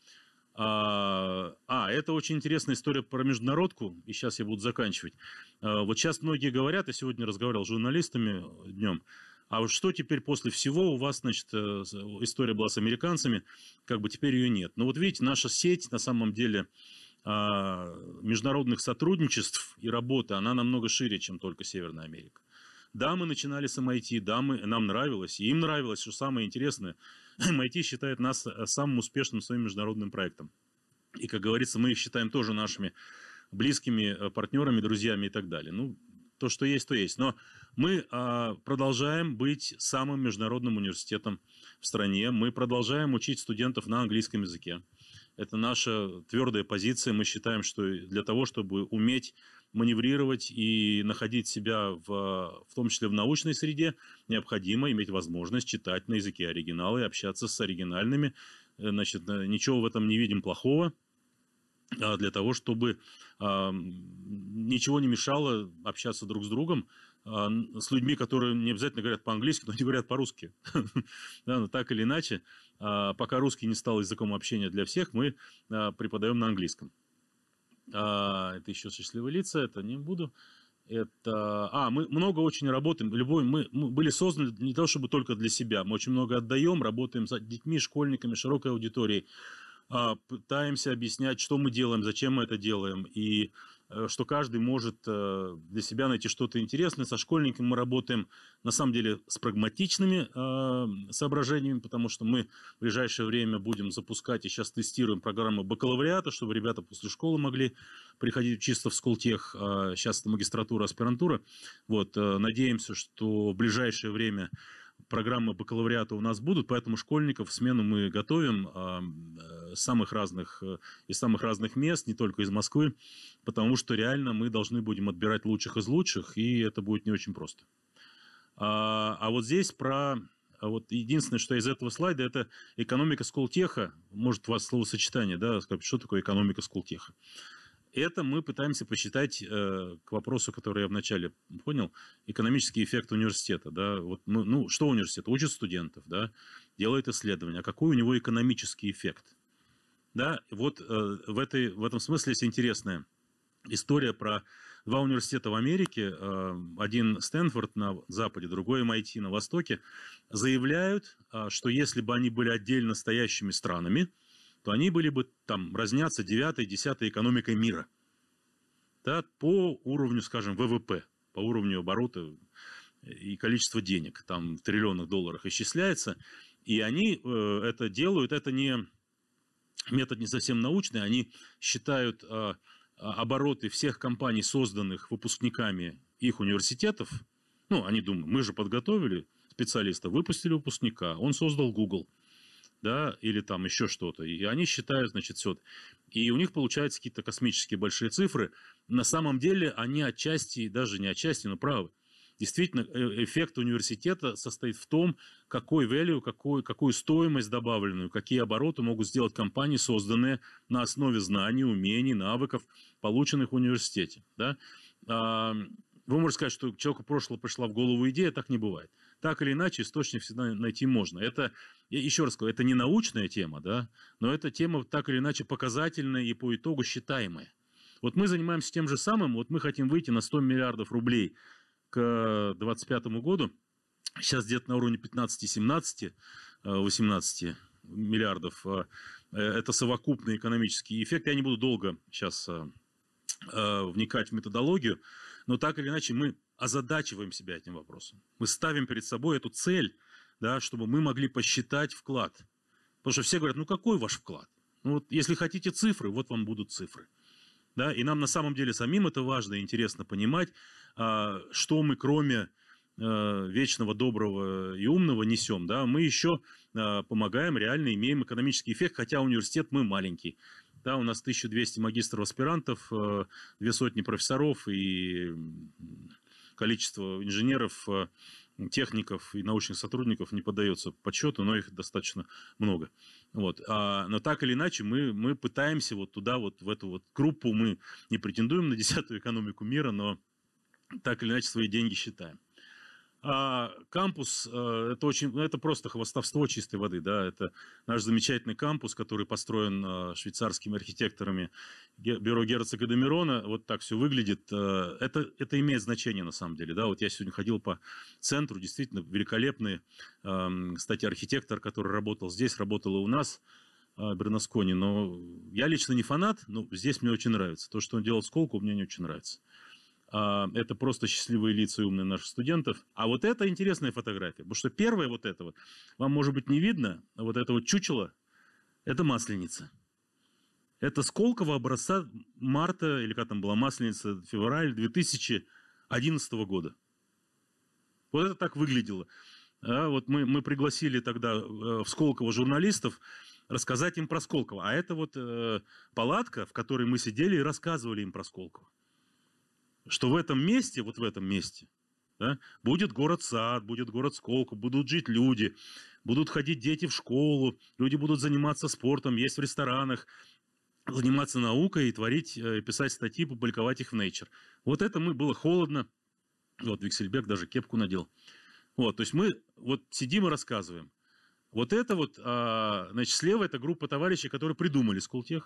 Это очень интересная история про международку, и сейчас я буду заканчивать. Вот сейчас многие говорят, я сегодня разговаривал с журналистами днем, а вот что теперь после всего у вас, значит, история была с американцами, как бы теперь ее нет. Но вот видите, наша сеть на самом деле международных сотрудничеств и работы, она намного шире, чем только Северная Америка. Да, мы начинали с MIT, да, нам нравилось, и им нравилось, что самое интересное, MIT считает нас самым успешным своим международным проектом. И, как говорится, мы их считаем тоже нашими близкими партнерами, друзьями и так далее. Ну, то, что есть, то есть. Но мы продолжаем быть самым международным университетом в стране. Мы продолжаем учить студентов на английском языке. Это наша твердая позиция. Мы считаем, что для того, чтобы уметь маневрировать и находить себя в том числе в научной среде, необходимо иметь возможность читать на языке оригинала и общаться с оригинальными. Значит, ничего в этом не видим плохого. Для того, чтобы ничего не мешало общаться друг с другом, с людьми, которые не обязательно говорят по-английски, но они говорят по-русски. Да, но так или иначе, пока русский не стал языком общения для всех, мы преподаем на английском. Это еще счастливые лица, это не буду. Мы много очень работаем. Мы были созданы не то, чтобы только для себя. Мы очень много отдаем, работаем с детьми, школьниками, широкой аудиторией. Пытаемся объяснять, что мы делаем, зачем мы это делаем, и что каждый может для себя найти что-то интересное. Со школьниками мы работаем, на самом деле, с прагматичными соображениями, потому что мы в ближайшее время будем запускать и сейчас тестируем программу бакалавриата, чтобы ребята после школы могли приходить чисто в Сколтех. Сейчас это магистратура, аспирантура. Вот, надеемся, что в ближайшее время программы бакалавриата у нас будут, поэтому школьников в смену мы готовим из самых разных мест, не только из Москвы, потому что реально мы должны будем отбирать лучших из лучших, и это будет не очень просто. Вот здесь вот единственное, что из этого слайда, это экономика Сколтеха. Может, у вас словосочетание, да, что такое экономика Сколтеха? Это мы пытаемся посчитать к вопросу, который я вначале понял, экономический эффект университета. Да? Вот, что университет? Учит студентов, да? Делает исследования. А какой у него экономический эффект? Да? Вот в этом смысле есть интересная история про два университета в Америке. Один Стэнфорд на западе, другой MIT на востоке. Заявляют, что если бы они были отдельно стоящими странами, то они были бы там разнятся 9-й, 10-й экономикой мира. Да, по уровню, скажем, ВВП, по уровню оборота и количества денег. Там в триллионах долларах исчисляется. И они это делают, это не метод не совсем научный, они считают обороты всех компаний, созданных выпускниками их университетов. Ну, они думают, мы же подготовили специалиста, выпустили выпускника, он создал Google. Да, или там еще что-то. И они считают, значит, все. И у них получаются какие-то космические большие цифры. На самом деле они отчасти, даже не отчасти, но правы. действительно эффект университета состоит в том, какой value, какую стоимость добавленную, какие обороты могут сделать компании, созданные на основе знаний, умений, навыков, полученных в университете. Да? Вы можете сказать, что человеку прошлого пришла в голову идея, так не бывает. Так или иначе, источник всегда найти можно. Это, я еще раз скажу, это не научная тема, да, но это тема так или иначе показательная и по итогу считаемая. Вот мы занимаемся тем же самым, вот мы хотим выйти на 100 миллиардов рублей к 2025 году. Сейчас где-то на уровне 15, 17, 18 миллиардов. Это совокупный экономический эффект. Я не буду долго сейчас вникать в методологию, но так или иначе мы озадачиваем себя этим вопросом. Мы ставим перед собой эту цель, да, чтобы мы могли посчитать вклад. Потому что все говорят, ну какой ваш вклад? Ну, вот, если хотите цифры, вот вам будут цифры. Да? И нам на самом деле самим это важно и интересно понимать, что мы кроме вечного, доброго и умного несем. Да? Мы еще помогаем, реально имеем экономический эффект, хотя университет мы маленький. Да, у нас 1200 магистров-аспирантов, 200 профессоров и количество инженеров, техников и научных сотрудников не поддается подсчету, но их достаточно много. Вот. Но так или иначе мы пытаемся вот туда, вот в эту вот группу, мы не претендуем на 10-ю экономику мира, но так или иначе свои деньги считаем. Кампус это просто хвастовство чистой воды, да, это наш замечательный кампус, который построен швейцарскими архитекторами бюро герцога де Мирона, вот так все выглядит, это имеет значение на самом деле, да, вот я сегодня ходил по центру, действительно великолепный, кстати, архитектор, который работал здесь, работал и у нас, Бернаскони, но я лично не фанат, но здесь мне очень нравится, то, что он делал в Сколково, мне не очень нравится. Это просто счастливые лица и умные наших студентов. А вот это интересная фотография. Потому что первое вот это вот, вам может быть не видно, вот это вот чучело, это масленица. Это Сколково образца марта, или как там была масленица, февраль 2011 года. Вот это так выглядело. Вот мы пригласили тогда в Сколково журналистов рассказать им про Сколково. А это вот палатка, в которой мы сидели и рассказывали им про Сколково. Что в этом месте, вот в этом месте, да, будет город-сад, будет город Сколково, будут жить люди, будут ходить дети в школу, люди будут заниматься спортом, есть в ресторанах, заниматься наукой и творить, писать статьи, публиковать их в Nature. Вот это было холодно. Вот Виксельберг даже кепку надел. Вот, то есть мы вот сидим и рассказываем. Вот это вот, значит, слева это группа товарищей, которые придумали Сколтех.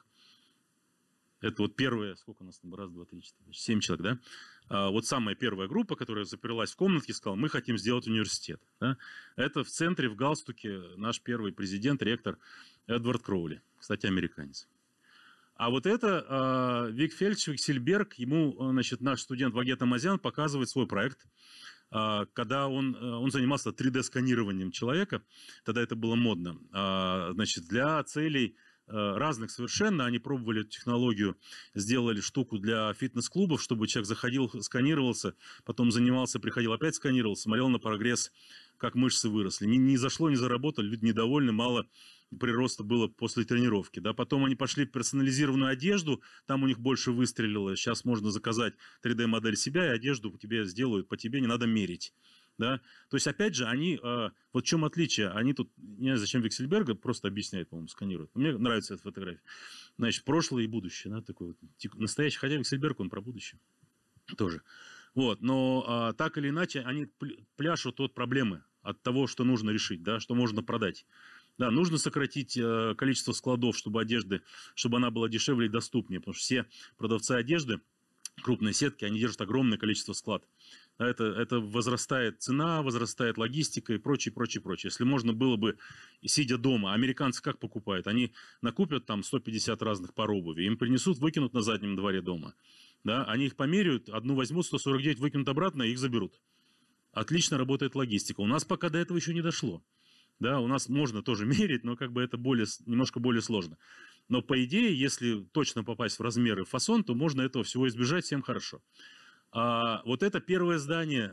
Это вот первая, сколько у нас там, 1, 2, 3, 4, 7 человек, да? Вот самая первая группа, которая заперлась в комнатке, сказала, мы хотим сделать университет. Да? Это в центре, в галстуке, наш первый президент, ректор Эдвард Кроули, кстати, американец. А вот это Вик Фельдш, Виксельберг, ему, значит, наш студент Вагет Амазян показывает свой проект, когда он занимался 3D-сканированием человека, тогда это было модно, значит, для целей разных совершенно. Они пробовали эту технологию, сделали штуку для фитнес-клубов, чтобы человек заходил, сканировался, потом занимался, приходил, опять сканировался, смотрел на прогресс, как мышцы выросли. Не зашло, не заработали, люди недовольны, мало прироста было после тренировки. Да? Потом они пошли в персонализированную одежду, там у них больше выстрелило. Сейчас можно заказать 3D-модель себя, и одежду тебе сделают по тебе, не надо мерить. Да? То есть, опять же, они, вот в чем отличие, они тут, не знаю, зачем Виксельберга, просто объясняет, по-моему, сканирует. Мне нравится эта фотография. Значит, прошлое и будущее, да, такой вот настоящий, хотя Виксельберг, он про будущее тоже. Вот, но так или иначе, они пляшут от проблемы, от того, что нужно решить, да, что можно продать. Да, нужно сократить количество складов, чтобы она была дешевле и доступнее, потому что все продавцы одежды, крупные сетки, они держат огромное количество складов. Это возрастает цена, возрастает логистика и прочее, прочее, прочее. Если можно было бы, сидя дома, американцы как покупают? Они накупят там 150 разных пар обуви, им принесут, выкинут на заднем дворе дома. Да? Они их померяют, одну возьмут, 149 выкинут обратно, и их заберут. Отлично работает логистика. У нас пока до этого еще не дошло. Да, у нас можно тоже мерить, но как бы это немножко более сложно. Но по идее, если точно попасть в размеры, в фасон, то можно этого всего избежать, всем хорошо. Вот это первое здание,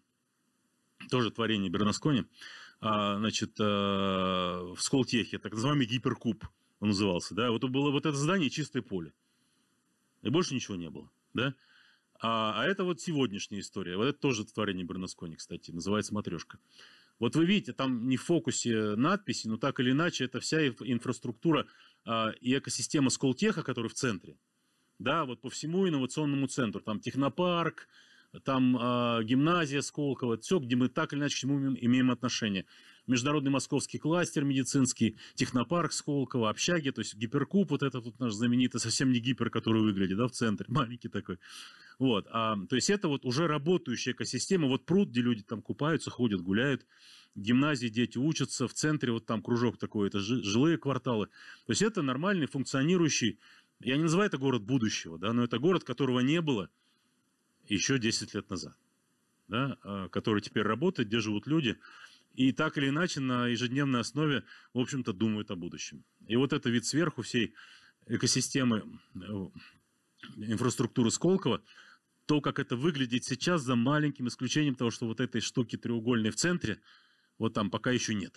тоже творение Бернаскони, значит, в Сколтехе, так называемый гиперкуб он назывался. Да? Вот было вот это здание, чистое поле. И больше ничего не было. Да? А это вот сегодняшняя история. Вот это тоже творение Бернускони, кстати, называется «Матрешка». Вот вы видите, там не в фокусе надписи, но так или иначе, это вся инфраструктура и экосистема Сколтеха, который в центре. Да, вот по всему инновационному центру. Там технопарк, там гимназия Сколково, все, где мы так или иначе к чему имеем отношение. Международный московский кластер медицинский, технопарк Сколково, общаги, то есть гиперкуб, вот этот вот наш знаменитый, совсем не гипер, который выглядит, да, в центре, маленький такой. Вот, то есть это вот уже работающая экосистема, вот пруд, где люди там купаются, ходят, гуляют, в гимназии дети учатся, в центре вот там кружок такой, это жилые кварталы. То есть это нормальный, функционирующий, я не называю это город будущего, да, но это город, которого не было еще 10 лет назад, да, который теперь работает, где живут люди, и так или иначе на ежедневной основе, в общем-то, думают о будущем. И вот это вид сверху всей экосистемы инфраструктуры Сколково, то, как это выглядит сейчас, за маленьким исключением того, что вот этой штуки треугольной в центре, вот там пока еще нет.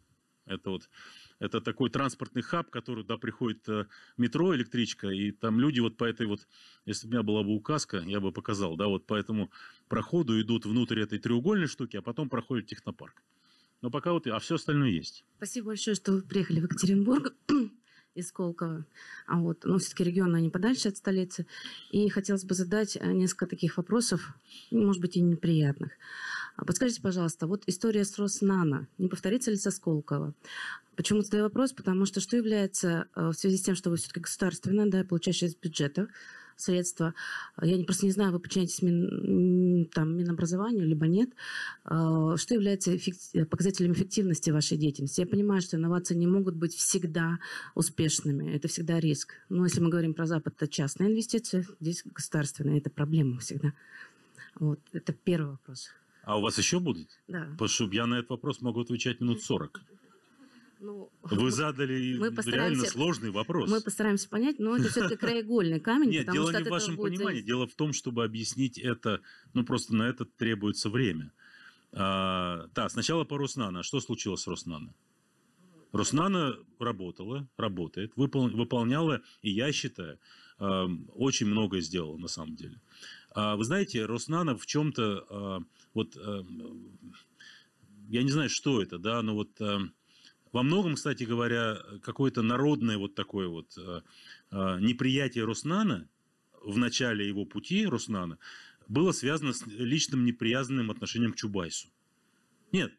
Это такой транспортный хаб, который туда приходит метро, электричка, и там люди вот по этой вот, если бы у меня была бы указка, я бы показал, да, вот по этому проходу идут внутрь этой треугольной штуки, а потом проходят технопарк. Но пока вот, а все остальное есть. Спасибо большое, что вы приехали в Екатеринбург из Сколково. Но все-таки регионы, они подальше от столицы. И хотелось бы задать несколько таких вопросов, может быть, и неприятных. Подскажите, пожалуйста, вот история с Роснано, не повторится ли со Сколково? Почему задаю вопрос? Потому что является, в связи с тем, что вы все-таки государственная, да, получающая из бюджета средства, я просто не знаю, вы подчиняетесь Минобразованию, либо нет, что является показателем эффективности вашей деятельности? Я понимаю, что инновации не могут быть всегда успешными, это всегда риск. Но если мы говорим про Запад, это частные инвестиции, здесь государственные, это проблема всегда. Вот, это первый вопрос. А у вас еще будут? Да. Потому что я на этот вопрос могу отвечать минут 40. Вы задали реально сложный вопрос. Мы постараемся понять, но это все-таки краеугольный камень. Нет, дело не в вашем понимании. Дело в том, чтобы объяснить это, просто на это требуется время. Да, сначала по Роснано. Что случилось с Роснано? Роснано работает, выполняла, и я считаю, очень многое сделала на самом деле. Вы знаете, Роснано в чем-то, я не знаю, что это, да, но вот во многом, кстати говоря, какое-то народное вот такое вот неприятие Роснано в начале его пути, Роснано, было связано с личным неприязненным отношением к Чубайсу. Нет,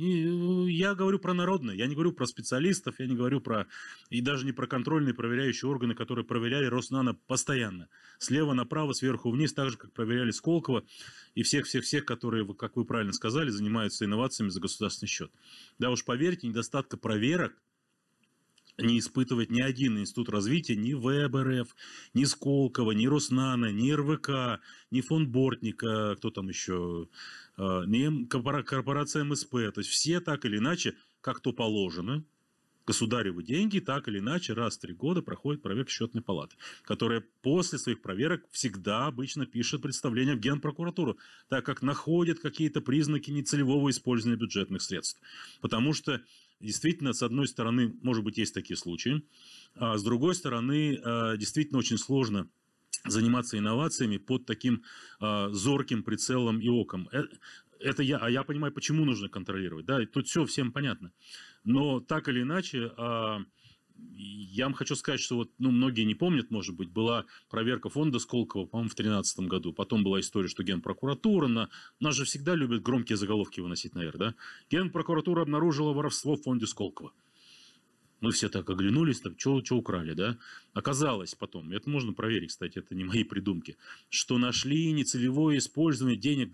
я говорю про народное, я не говорю про специалистов, я не говорю про, и даже не про контрольные проверяющие органы, которые проверяли Роснано постоянно. Слева направо, сверху вниз, так же, как проверяли Сколково и всех-всех-всех, которые, как вы правильно сказали, занимаются инновациями за государственный счет. Да уж поверьте, недостатка проверок не испытывает ни один институт развития, ни ВЭБ-РФ, ни Сколково, ни Роснано, ни РВК, ни фонд Бортника, кто там еще, ни корпорация МСП. То есть все так или иначе, как то положено, государевы деньги так или иначе раз в 3 года проходит проверка счетной палаты, которая после своих проверок всегда обычно пишет представление в Генпрокуратуру, так как находит какие-то признаки нецелевого использования бюджетных средств. Потому что действительно, с одной стороны, может быть, есть такие случаи, а с другой стороны, действительно очень сложно заниматься инновациями под таким зорким прицелом и оком. Я понимаю, почему нужно контролировать. Да, тут все всем понятно. Но так или иначе, я вам хочу сказать, что многие не помнят, может быть, была проверка фонда Сколково, по-моему, в 2013 году. Потом была история, что Генпрокуратура, нас же всегда любят громкие заголовки выносить наверх, да? Генпрокуратура обнаружила воровство в фонде Сколково. Мы все так оглянулись, что украли, да? Оказалось потом, это можно проверить, кстати, это не мои придумки, что нашли нецелевое использование денег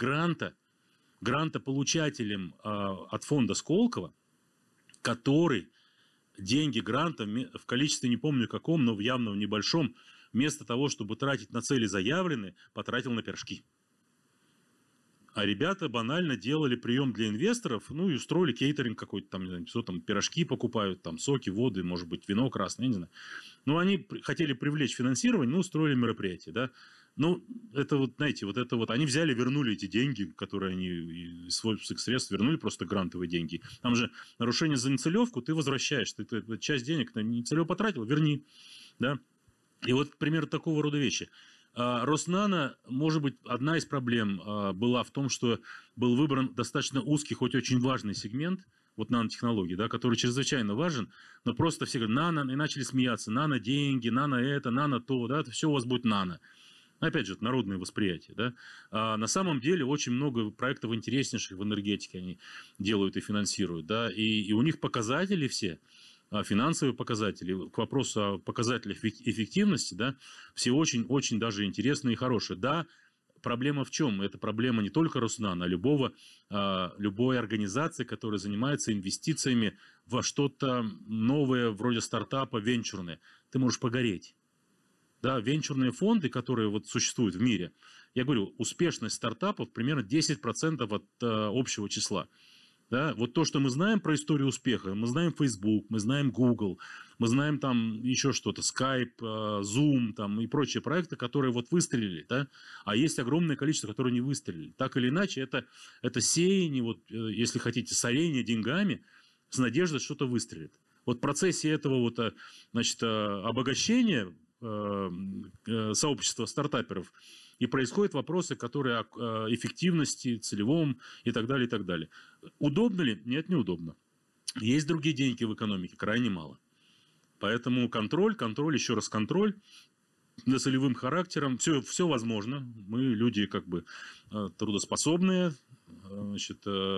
грантополучателем от фонда Сколково, который деньги гранта в количестве, не помню каком, но явно в небольшом, вместо того, чтобы тратить на цели заявленные, потратил на пирожки. А ребята банально делали прием для инвесторов, и устроили кейтеринг какой-то, там, не знаю, что там, пирожки покупают, там, соки, воды, может быть, вино красное, я не знаю. Они хотели привлечь финансирование, устроили мероприятие, да. Это знаете, они взяли, вернули эти деньги, которые они из своих средств вернули, просто грантовые деньги. Там же нарушение за нецелевку ты возвращаешь, ты часть денег на нецелево потратил, верни, да. И пример такого рода вещи. Роснано, может быть, одна из проблем была в том, что был выбран достаточно узкий, хоть очень важный сегмент, вот нанотехнологий, да, который чрезвычайно важен, но просто все говорят нано, и начали смеяться, нано деньги, нано это, нано то, да, это все у вас будет нано. Опять же, это народное восприятие. Да? А на самом деле очень много проектов интереснейших в энергетике они делают и финансируют. Да? И у них показатели все, финансовые показатели, к вопросу о показателях эффективности, да, все очень-очень даже интересные и хорошие. Да, проблема в чем? Это проблема не только Роснано, а любой организации, которая занимается инвестициями во что-то новое, вроде стартапа, венчурное. Ты можешь погореть. Да, венчурные фонды, которые вот существуют в мире, я говорю, успешность стартапов примерно 10% от общего числа. Да? Вот то, что мы знаем про историю успеха, мы знаем Facebook, мы знаем Google, мы знаем там еще что-то, Skype, Zoom там, и прочие проекты, которые вот выстрелили. Да? А есть огромное количество, которые не выстрелили. Так или иначе, это сеяние, вот, если хотите, сорение деньгами с надеждой, что что-то выстрелит. Вот в процессе этого вот, значит, обогащения сообщества стартаперов, и происходят вопросы, которые о эффективности, целевом и так далее, и так далее. Удобно ли? Нет, неудобно. Есть другие деньги в экономике, крайне мало. Поэтому контроль, еще раз контроль за целевым характером, все возможно. Мы люди как бы трудоспособные, значит,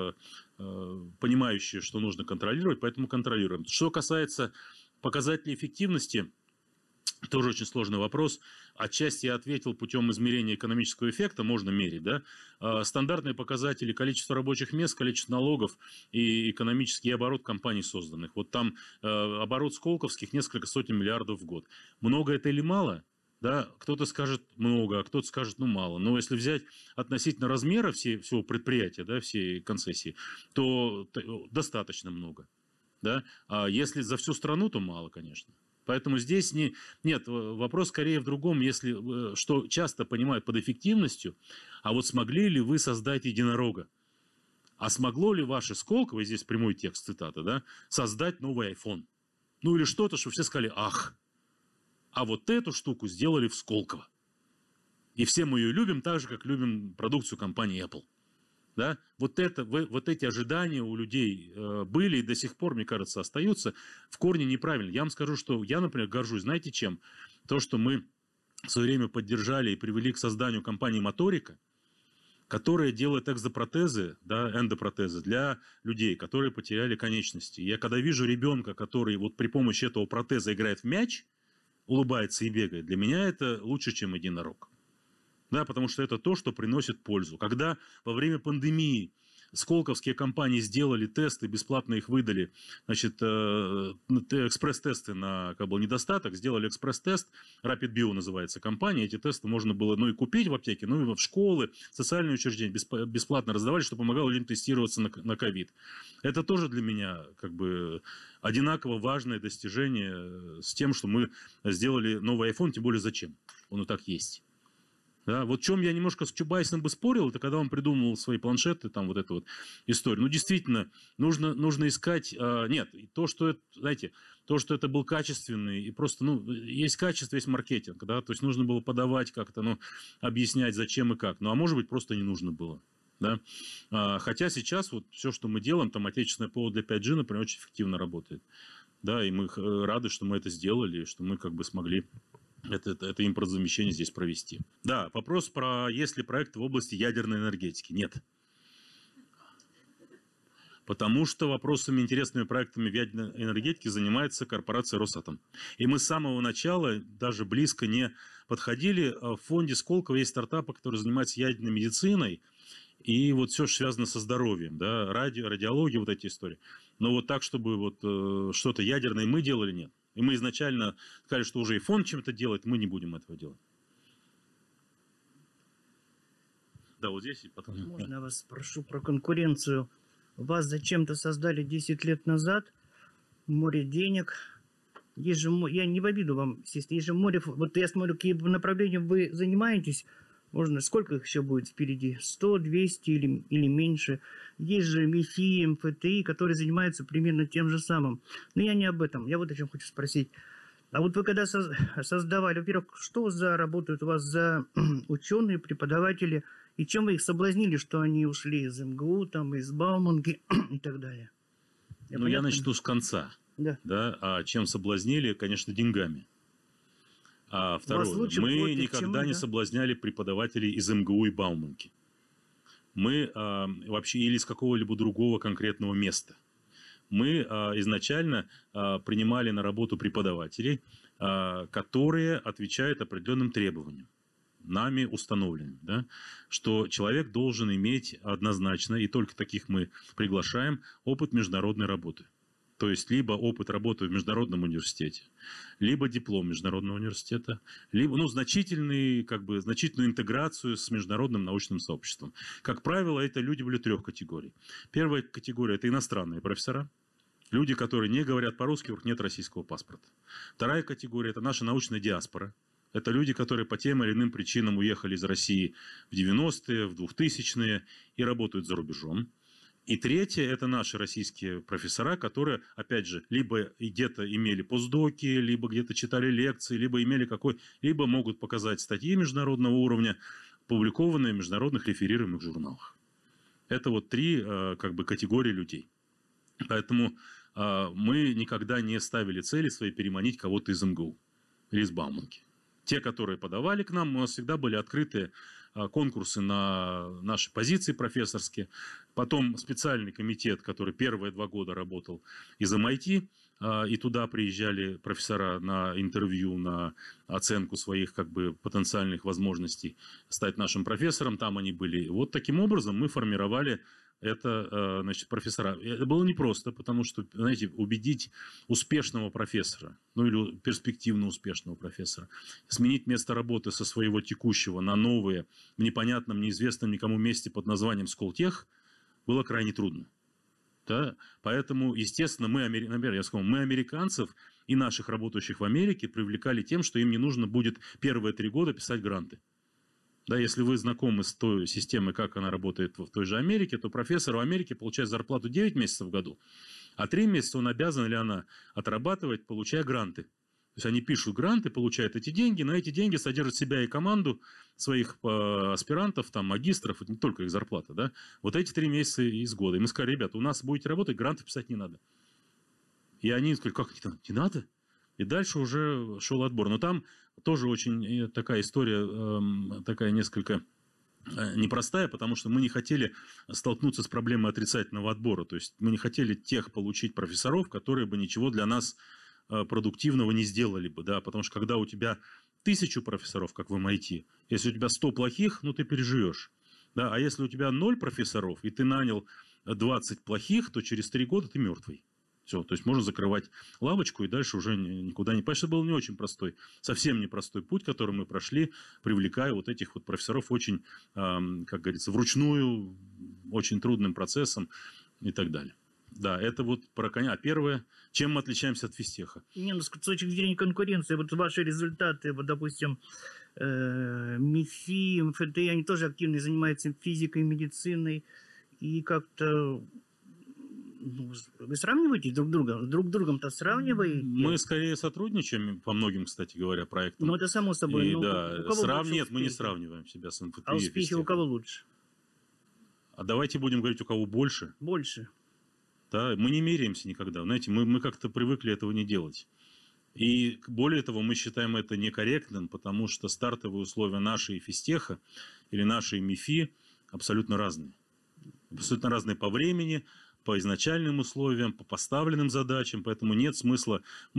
понимающие, что нужно контролировать, поэтому контролируем. Что касается показателей эффективности, тоже очень сложный вопрос. Отчасти я ответил путем измерения экономического эффекта, можно мерить. Да? Стандартные показатели: количество рабочих мест, количество налогов и экономический оборот компаний созданных. Вот там оборот сколковских несколько сотен миллиардов в год. Много это или мало? Да? Кто-то скажет много, а кто-то скажет мало. Но если взять относительно размера всего предприятия, да, всей концессии, то достаточно много. Да? А если за всю страну, то мало, конечно. Поэтому здесь нет, вопрос скорее в другом, что часто понимают под эффективностью, а вот смогли ли вы создать единорога? А смогло ли ваше Сколково, здесь прямой текст, цитата, да, создать новый iPhone? Ну или что-то, что все сказали, ах, а вот эту штуку сделали в Сколково. И все мы ее любим так же, как любим продукцию компании Apple. Да? Вот эти ожидания у людей были и до сих пор, мне кажется, остаются в корне неправильно. Я вам скажу, что я, например, горжусь, знаете чем? То, что мы в свое время поддержали и привели к созданию компании Моторика, которая делает экзопротезы, да, эндопротезы для людей, которые потеряли конечности. Я когда вижу ребенка, который вот при помощи этого протеза играет в мяч, улыбается и бегает, для меня это лучше, чем единорог. Да, потому что это то, что приносит пользу. Когда во время пандемии сколковские компании сделали тесты, бесплатно их выдали, значит, экспресс-тесты на как бы, недостаток, сделали экспресс-тест, Rapid Bio называется компания, эти тесты можно было и купить в аптеке, и в школы, социальные учреждения бесплатно раздавали, что помогало людям тестироваться на ковид. Это тоже для меня как бы одинаково важное достижение с тем, что мы сделали новый iPhone, тем более зачем? Он и так есть. Да, вот в чем я немножко с Чубайсом бы спорил, это когда он придумывал свои планшеты, там вот эту вот историю. Ну, действительно, нужно искать... нет, то, что это, знаете, то, что это был качественный, и просто, есть качество, есть маркетинг, да, то есть нужно было подавать как-то, объяснять, зачем и как. А может быть, просто не нужно было. Да? Хотя сейчас вот все, что мы делаем, там отечественное ПО для 5G, например, очень эффективно работает. Да, и мы рады, что мы это сделали, что мы как бы смогли это импортозамещение здесь провести. Да, вопрос про есть ли проекты в области ядерной энергетики. Нет. Потому что вопросами, интересными проектами в ядерной энергетике занимается корпорация Росатом. И мы с самого начала даже близко не подходили. В фонде Сколково есть стартапы, которые занимаются ядерной медициной. И вот все связано со здоровьем, да, радиология, вот эти истории. Но вот так, чтобы вот что-то ядерное мы делали, нет. И мы изначально сказали, что уже и фонд чем-то делает, мы не будем этого делать. Да, вот здесь и потом. Можно я вас спрошу про конкуренцию? Вас зачем-то создали 10 лет назад, море денег. Есть же, я не в обиду вам, естественно, есть же море, вот я смотрю, какие направления вы занимаетесь. Можно, сколько их еще будет впереди? 100, 200 или меньше. Есть же МИФИ, МФТИ, которые занимаются примерно тем же самым. Но я не об этом. Я вот о чем хочу спросить. А вот вы когда создавали, во-первых, что за работают у вас за ученые, преподаватели, и чем вы их соблазнили, что они ушли из МГУ, там, из Бауманки и так далее? Я начну с конца. Да. Да? А чем соблазнили? Конечно, деньгами. А второе, мы никогда не соблазняли преподавателей из МГУ и Бауманки. Мы вообще или из какого-либо другого конкретного места. Мы изначально принимали на работу преподавателей, которые отвечают определенным требованиям, нами установленным, да, что человек должен иметь однозначно, и только таких мы приглашаем, опыт международной работы. То есть, либо опыт работы в международном университете, либо диплом международного университета, либо значительную интеграцию с международным научным сообществом. Как правило, это люди были 3 категорий. Первая категория – это иностранные профессора. Люди, которые не говорят по-русски, у них нет российского паспорта. Вторая категория – это наша научная диаспора. Это люди, которые по тем или иным причинам уехали из России в 90-е, в 2000-е и работают за рубежом. И третье – это наши российские профессора, которые, опять же, либо где-то имели постдоки, либо где-то читали лекции, либо могут показать статьи международного уровня, публикованные в международных реферируемых журналах. Это вот 3 категории людей. Поэтому мы никогда не ставили цели свои переманить кого-то из МГУ или из Бауманки. Те, которые подавали к нам, у нас всегда были открытые конкурсы на наши позиции профессорские. Потом специальный комитет, который первые 2 года работал из MIT, и туда приезжали профессора на интервью, на оценку своих потенциальных возможностей стать нашим профессором. Там они были. Вот таким образом мы формировали это, профессора. Это было непросто, потому что, знаете, убедить успешного профессора, или перспективно успешного профессора, сменить место работы со своего текущего на новое, в непонятном, неизвестном никому месте под названием Сколтех, было крайне трудно. Да? Поэтому, естественно, мы американцев и наших работающих в Америке привлекали тем, что им не нужно будет первые 3 года писать гранты. Да, если вы знакомы с той системой, как она работает в той же Америке, то профессор в Америке получает зарплату 9 месяцев в году, а 3 месяца он обязан или она отрабатывать, получая гранты. То есть они пишут гранты, получают эти деньги, на эти деньги содержат себя и команду своих аспирантов, магистров, это не только их зарплата. Да? Вот эти 3 месяца из года. И мы сказали: ребята, у нас будете работать, гранты писать не надо. И они сказали: как не надо? И дальше уже шел отбор. Но там тоже очень такая история, такая несколько непростая, потому что мы не хотели столкнуться с проблемой отрицательного отбора. То есть мы не хотели тех получить профессоров, которые бы ничего для нас продуктивного не сделали бы. Да? Потому что когда у тебя 1000 профессоров, как в MIT, если у тебя 100 плохих, ты переживешь. Да? А если у тебя 0 профессоров, и ты нанял 20 плохих, то через 3 года ты мертвый. Все, то есть можно закрывать лавочку и дальше уже никуда не... Потому что это был не очень простой, совсем непростой путь, который мы прошли, привлекая вот этих вот профессоров очень, как говорится, вручную, очень трудным процессом и так далее. Да, это вот про коня. А первое, чем мы отличаемся от физтеха? С точки зрения конкуренции, вот ваши результаты, вот, допустим, МИФИ, МФТИ, они тоже активно занимаются физикой, медициной, и как-то... Вы сравниваете друг друга? Друг с другом-то сравниваете? Мы скорее сотрудничаем по многим, кстати говоря, проектам. Это само собой. И, да, нет, мы не сравниваем себя с МФТИ. А успехи у кого лучше? А давайте будем говорить, у кого больше. Больше. Да, мы не меряемся никогда. Знаете, мы как-то привыкли этого не делать. И более того, мы считаем это некорректным, потому что стартовые условия нашей физтеха или нашей МИФИ абсолютно разные. Абсолютно разные по времени, по изначальным условиям, по поставленным задачам, поэтому нет смысла.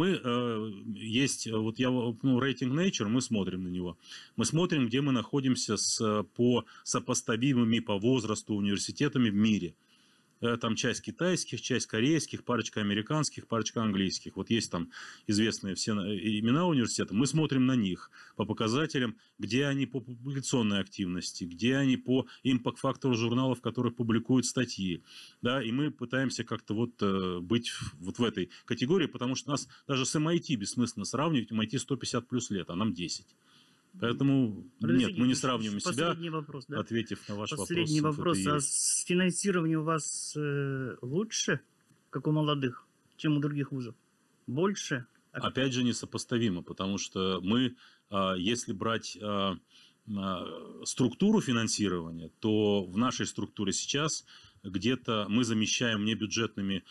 Рейтинг Nature, мы смотрим на него. Мы смотрим, где мы находимся по сопоставимыми по возрасту университетами в мире. Там часть китайских, часть корейских, парочка американских, парочка английских. Вот есть там известные все имена университета. Мы смотрим на них по показателям, где они по публикационной активности, где они по импакт-фактору журналов, в которых публикуют статьи. Да, и мы пытаемся как-то быть в этой категории, потому что нас даже с MIT бессмысленно сравнивать. MIT 150 плюс лет, а нам 10. Поэтому нет, мы не сравниваем себя, вопрос, да? Ответив на ваш вопрос. Последний вопрос. А с финансированием у вас лучше, как у молодых, чем у других вузов? Больше? Опять же, несопоставимо, потому что мы, если брать структуру финансирования, то в нашей структуре сейчас где-то мы замещаем небюджетными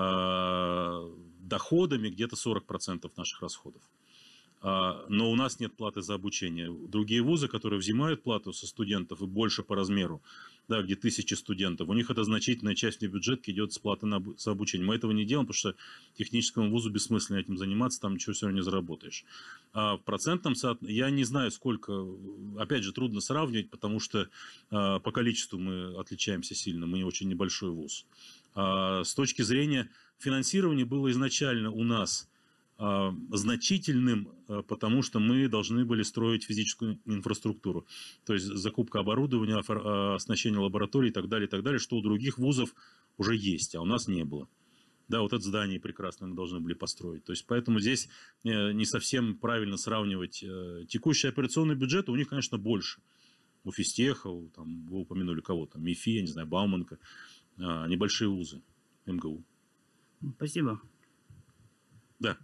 доходами где-то 40% наших расходов. Но у нас нет платы за обучение. Другие вузы, которые взимают плату со студентов и больше по размеру, да, где 1000 студентов, у них это значительная часть бюджетки идет с платы за обучение. Мы этого не делаем, потому что техническому вузу бессмысленно этим заниматься, там ничего все равно не заработаешь. А в процентном соотношении, я не знаю, сколько, опять же, трудно сравнивать, потому что по количеству мы отличаемся сильно, мы очень небольшой вуз. С точки зрения финансирования было изначально у нас значительным, потому что мы должны были строить физическую инфраструктуру. То есть закупка оборудования, оснащение лабораторий и так далее, что у других вузов уже есть, а у нас не было. Да, вот это здание прекрасно мы должны были построить. То есть поэтому здесь не совсем правильно сравнивать. Текущий операционный бюджет у них, конечно, больше. У физтеха, там, вы упомянули кого-то, МИФИ, я не знаю, Бауманка, небольшие вузы, МГУ. Спасибо. Да.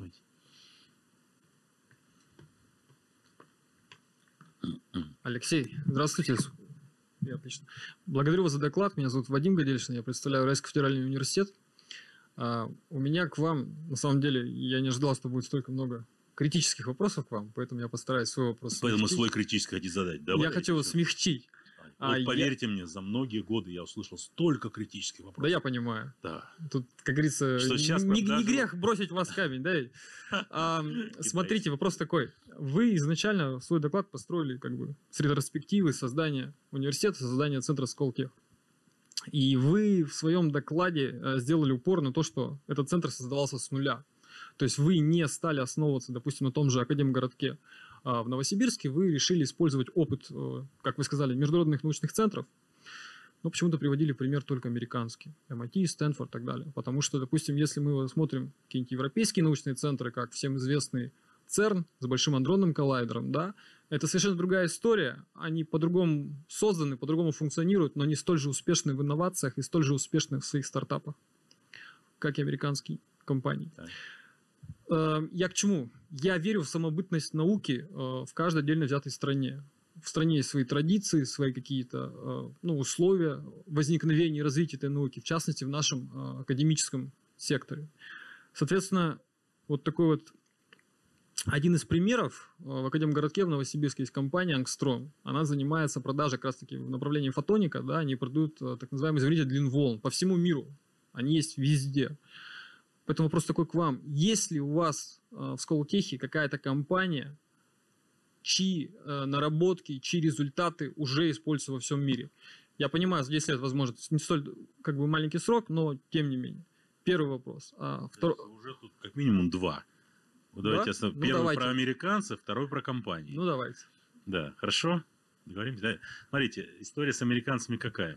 Алексей, здравствуйте. Отлично. Благодарю вас за доклад. Меня зовут Вадим Гадельшин, я представляю Уральский федеральный университет. У меня к вам, на самом деле, я не ожидал, что будет столько много критических вопросов к вам, поэтому я постараюсь свой вопрос смягчить. Поэтому свой критический хотите задать. Давай, я хочу его смягчить. Вот поверьте мне, за многие годы я услышал столько критических вопросов. Да, я понимаю. Да. Тут, как говорится, не грех бросить в вас камень. Да? Смотрите, вопрос такой. Вы изначально свой доклад построили как бы с ретроспективы создания университета, создания центра Сколтех. И вы в своем докладе сделали упор на то, что этот центр создавался с нуля. То есть вы не стали основываться, допустим, на том же Академгородке в Новосибирске, вы решили использовать опыт, как вы сказали, международных научных центров, но почему-то приводили пример только американский, MIT, Стэнфорд и так далее. Потому что, допустим, если мы смотрим какие-нибудь европейские научные центры, как всем известный ЦЕРН с Большим адронным коллайдером, да, это совершенно другая история, они по-другому созданы, по-другому функционируют, но они столь же успешны в инновациях и столь же успешны в своих стартапах, как и американские компании. Я к чему? Я верю в самобытность науки в каждой отдельно взятой стране. В стране есть свои традиции, свои какие-то условия возникновения и развития этой науки, в частности, в нашем академическом секторе. Соответственно, вот такой вот один из примеров. В Академгородке в Новосибирске есть компания Angstrom. Она занимается продажей как раз-таки в направлении фотоника. Да, они продают так называемый измеритель длин волн по всему миру. Они есть везде. Поэтому вопрос такой к вам. Есть ли у вас в Сколтехе какая-то компания, чьи наработки, чьи результаты уже используются во всем мире? Я понимаю, за 10 лет, возможно, не столь как бы маленький срок, но тем не менее. Первый вопрос. Уже тут как минимум два. Вот да? Давайте первый про американцев, второй про компании. Ну давайте. Да, хорошо. Договоримся. Да. Смотрите, история с американцами какая?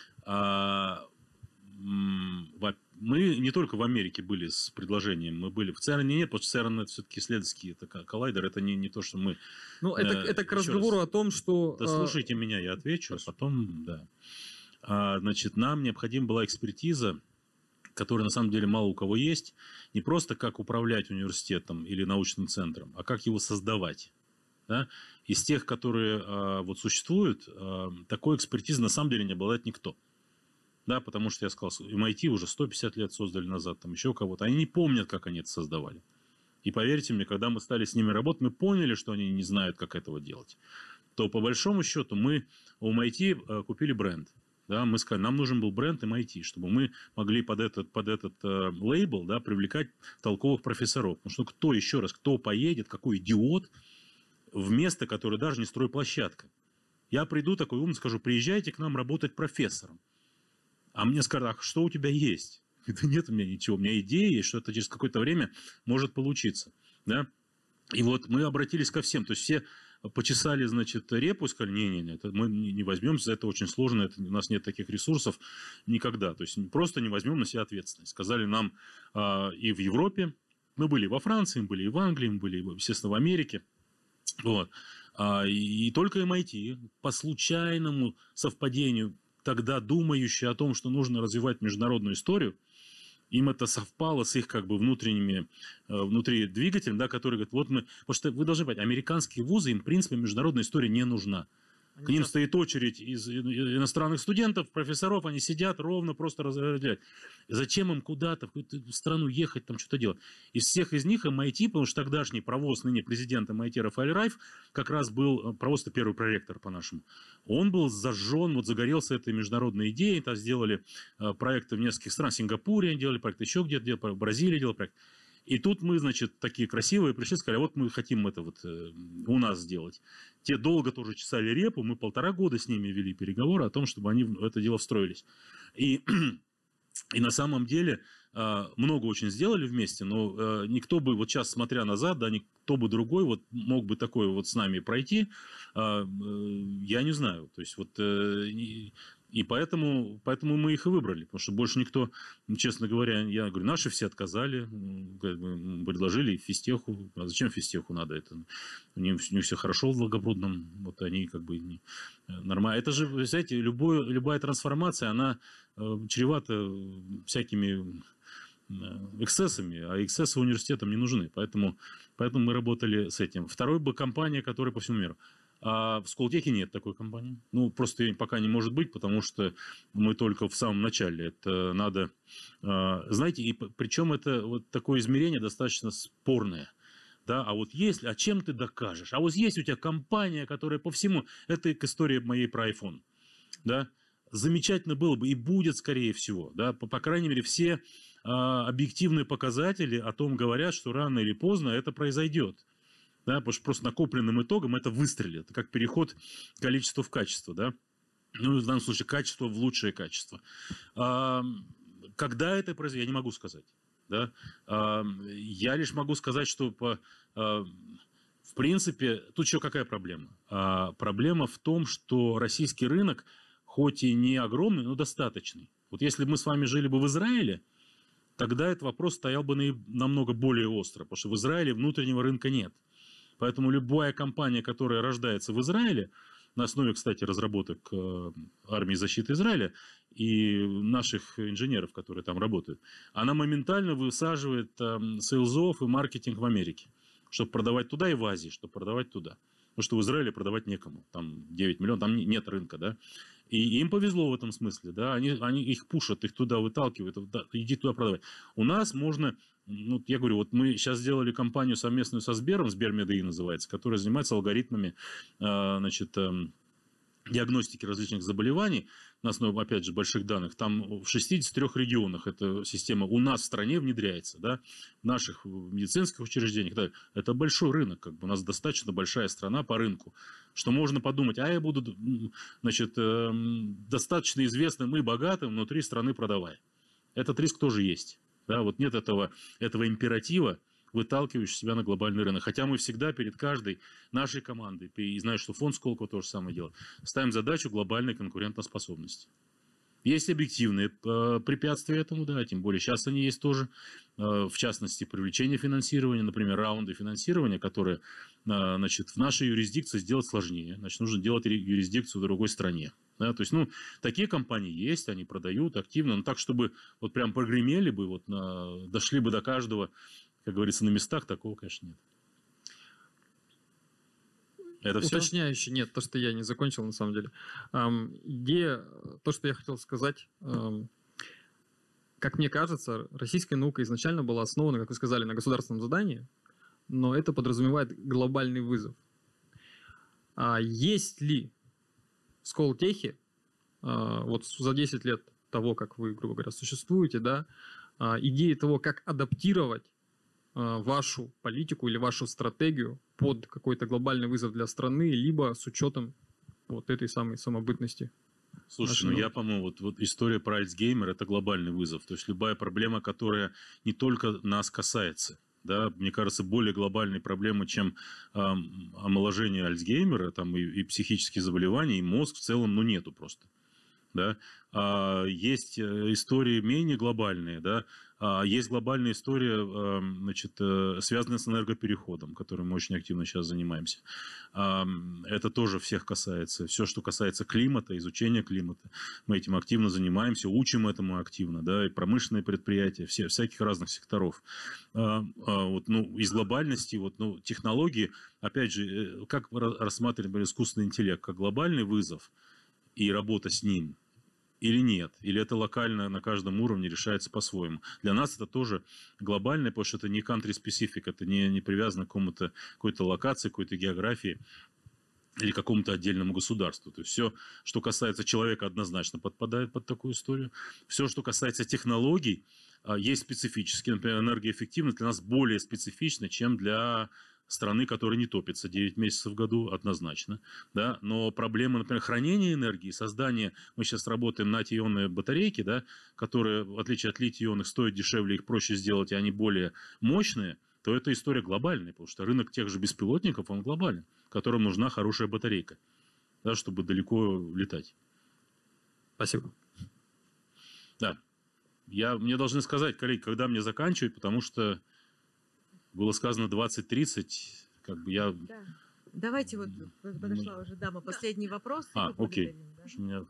Мы не только в Америке были с предложением, мы были в ЦЕРНе, нет, потому что ЦЕРН это все-таки исследовательский коллайдер, это не то, что мы... Ну, это к разговору о том, что... Да слушайте меня, я отвечу, а потом, да. Значит, нам необходима была экспертиза, которая на самом деле мало у кого есть, не просто как управлять университетом или научным центром, а как его создавать. Да? Из тех, которые вот существуют, такой экспертизы на самом деле не обладает никто. Да, потому что я сказал, MIT уже 150 лет создали назад, там еще кого-то. Они не помнят, как они это создавали. И поверьте мне, когда мы стали с ними работать, мы поняли, что они не знают, как этого делать. То по большому счету мы у MIT купили бренд. Да, мы сказали, нам нужен был бренд MIT, чтобы мы могли под этот лейбл, да, привлекать толковых профессоров. Потому что кто, еще раз, кто поедет, какой идиот в место, которое даже не стройплощадка. Я приду такой умный, скажу, приезжайте к нам работать профессором. А мне скажут, а что у тебя есть? Да нет у меня ничего, у меня идея есть, что это через какое-то время может получиться. Да? И вот мы обратились ко всем, то есть все почесали, значит, репу и сказали, не-не-не, мы не возьмемся, это очень сложно, у нас нет таких ресурсов никогда. То есть просто не возьмем на себя ответственность. Сказали нам и в Европе, мы были во Франции, мы были и в Англии, мы были, естественно, в Америке. Вот. И только MIT по случайному совпадению, тогда думающий о том, что нужно развивать международную историю, им это совпало с их как бы внутренними, внутри двигателем, да, который говорит, вот мы... Потому что вы должны понять, американские вузы, им, в принципе, международная история не нужна. К ним стоит очередь из иностранных студентов, профессоров, они сидят ровно, просто разделяют. Зачем им куда-то, в какую-то страну ехать, там что-то делать? Из всех из них MIT, потому что тогдашний провоз, ныне президент MIT Рафаэль Райф, как раз был провоз-то первый проректор по-нашему. Он был зажжен, вот загорелся этой международной идеей, там сделали проекты в нескольких странах, в Сингапуре делали проекты, еще где-то, в Бразилии делали проект. И тут мы, значит, такие красивые пришли, сказали, вот мы хотим это вот у нас сделать. Те долго тоже чесали репу, мы 1,5 года с ними вели переговоры о том, чтобы они в это дело встроились. И на самом деле много очень сделали вместе, но никто бы, вот сейчас смотря назад, да, никто бы другой вот мог бы такое вот с нами пройти, я не знаю. То есть вот... И поэтому мы их и выбрали, потому что больше никто, честно говоря, я говорю, наши все отказали, предложили физтеху, а зачем физтеху надо это? У них все хорошо в Долгопрудном, вот они как бы нормально. Это же, вы знаете, любая трансформация, она чревата всякими эксцессами, а эксцессы университетам не нужны, поэтому мы работали с этим. Второй бы компания, которая по всему миру. А в Сколтехе нет такой компании. Ну, просто пока не может быть, потому что мы только в самом начале. Это надо... Знаете, и причем это вот такое измерение достаточно спорное. Да? А вот если... А чем ты докажешь? А вот есть у тебя компания, которая по всему... Это к истории моей про iPhone. Да? Замечательно было бы и будет, скорее всего. Да? По крайней мере, все объективные показатели о том говорят, что рано или поздно это произойдет. Да, потому что просто накопленным итогом это выстрелит. Это как переход количества в качество. Да? Ну, в данном случае качество в лучшее качество. Когда это произойдет, я не могу сказать. Да? Я лишь могу сказать, что в принципе, тут еще какая проблема? Проблема в том, что российский рынок, хоть и не огромный, но достаточный. Вот если бы мы с вами жили бы в Израиле, тогда этот вопрос стоял бы намного более остро, потому что в Израиле внутреннего рынка нет. Поэтому любая компания, которая рождается в Израиле, на основе, кстати, разработок армии защиты Израиля и наших инженеров, которые там работают, она моментально высаживает сейлзов и маркетинг в Америке, чтобы продавать туда и в Азии, чтобы продавать туда. Потому что в Израиле продавать некому. Там 9 миллионов, там нет рынка, да. И им повезло в этом смысле, да. Они их пушат, их туда выталкивают, иди туда продавать. У нас можно... Ну, я говорю, вот мы сейчас сделали компанию совместную со Сбером, Сбермеди называется, которая занимается алгоритмами, значит, диагностики различных заболеваний на основе, опять же, больших данных. Там в 63 регионах эта система у нас в стране внедряется, да, в наших медицинских учреждениях. Да. Это большой рынок, как бы у нас достаточно большая страна по рынку, что можно подумать, а я буду, значит, достаточно известным и богатым внутри страны продавая. Этот риск тоже есть. Да, вот нет этого императива, выталкивающего себя на глобальный рынок. Хотя мы всегда перед каждой нашей командой, и знаю, что фонд Сколково то же самое делает, ставим задачу глобальной конкурентоспособности. Есть объективные препятствия этому, да, тем более сейчас они есть тоже, в частности, привлечение финансирования, например, раунды финансирования, которые, значит, в нашей юрисдикции сделать сложнее, значит, нужно делать юрисдикцию в другой стране. Да, то есть, ну, такие компании есть, они продают активно, но так, чтобы вот прям прогремели бы, вот дошли бы до каждого, как говорится, на местах, такого, конечно, нет. Это все? Уточняющий, нет, то, что я не закончил, на самом деле. Идея, то, что я хотел сказать, как мне кажется, российская наука изначально была основана, как вы сказали, на государственном задании, но это подразумевает глобальный вызов. Есть ли в Сколтехе, вот за 10 лет того, как вы, грубо говоря, существуете, да, идеи того, как адаптировать вашу политику или вашу стратегию под какой-то глобальный вызов для страны, либо с учетом вот этой самой самобытности? Слушай, ну я, по-моему, вот история про Альцгеймер – это глобальный вызов. То есть любая проблема, которая не только нас касается. Да, мне кажется, более глобальной проблемы, чем омоложение Альцгеймера, там и психические заболевания, и мозг в целом, ну, нету просто. Да? Есть истории менее глобальные, да? Есть глобальная история, значит, связанная с энергопереходом, которым мы очень активно сейчас занимаемся. Это тоже всех касается. Все, что касается климата, изучения климата, мы этим активно занимаемся, учим этому активно, да, и промышленные предприятия, всяких разных секторов. Вот, ну, из глобальности, вот, ну, технологии, опять же, как рассматриваем искусственный интеллект, как глобальный вызов и работа с ним, или нет, или это локально на каждом уровне решается по-своему. Для нас это тоже глобально, потому что это не country-specific, это не привязано к какой-то локации, какой-то географии или какому-то отдельному государству. То есть все, что касается человека, однозначно подпадает под такую историю. Все, что касается технологий, есть специфические. Например, энергоэффективность для нас более специфична, чем для страны, которая не топится 9 месяцев в году, однозначно. Да? Но проблема, например, хранения энергии, создания... Мы сейчас работаем на литий-ионные батарейки, да, которые, в отличие от литий-ионных, стоят дешевле, их проще сделать, и они более мощные, то это история глобальная, потому что рынок тех же беспилотников, он глобальный, которым нужна хорошая батарейка, да, чтобы далеко летать. Спасибо. Да. Мне должны сказать, коллеги, когда мне заканчивать, потому что было сказано 20-30, как бы я... Да. Давайте вот подошла уже дама, последний вопрос. Окей. Да?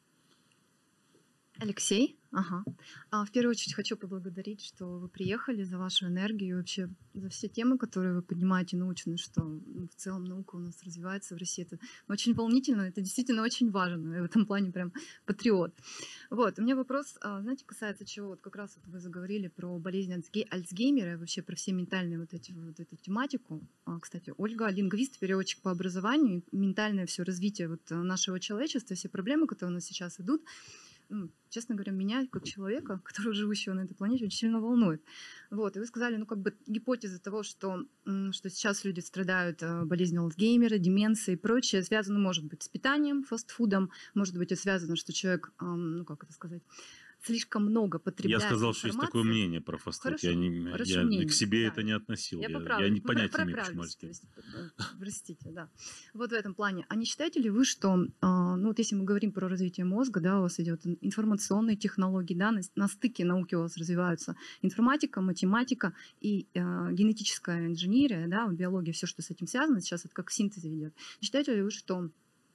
Алексей, в первую очередь хочу поблагодарить, что вы приехали, за вашу энергию и вообще за все темы, которые вы поднимаете научные, что в целом наука у нас развивается в России. Это очень волнительно, это действительно очень важно. Я в этом плане прям патриот. Вот, у меня вопрос, знаете, касается чего? Вот как раз вот вы заговорили про болезнь Альцгеймера и вообще про все ментальные вот эту тематику. Кстати, Ольга лингвист, переводчик по образованию, и ментальное все развитие вот нашего человечества, все проблемы, которые у нас сейчас идут, честно говоря, меня, как человека, который живущего на этой планете, очень сильно волнует. Вот, и вы сказали, ну, как бы гипотеза того, что сейчас люди страдают болезнью Альцгеймера, деменцией и прочее, связано, может быть, с питанием, фастфудом, может быть, это связано, что человек, ну, как это сказать, слишком много потребляет. Я сказал, что есть такое мнение про фастфуд. Я к себе это не относил. Я понятия не имею, почему Альцгеймер. Простите, да. Вот в этом плане. А не считаете ли вы, что, ну вот если мы говорим про развитие мозга, да, у вас идет информационные технологии, да, на стыке науки у вас развиваются информатика, математика и генетическая инженерия, да, биология, все, что с этим связано, сейчас это как в синтезе идет. Не считаете ли вы, что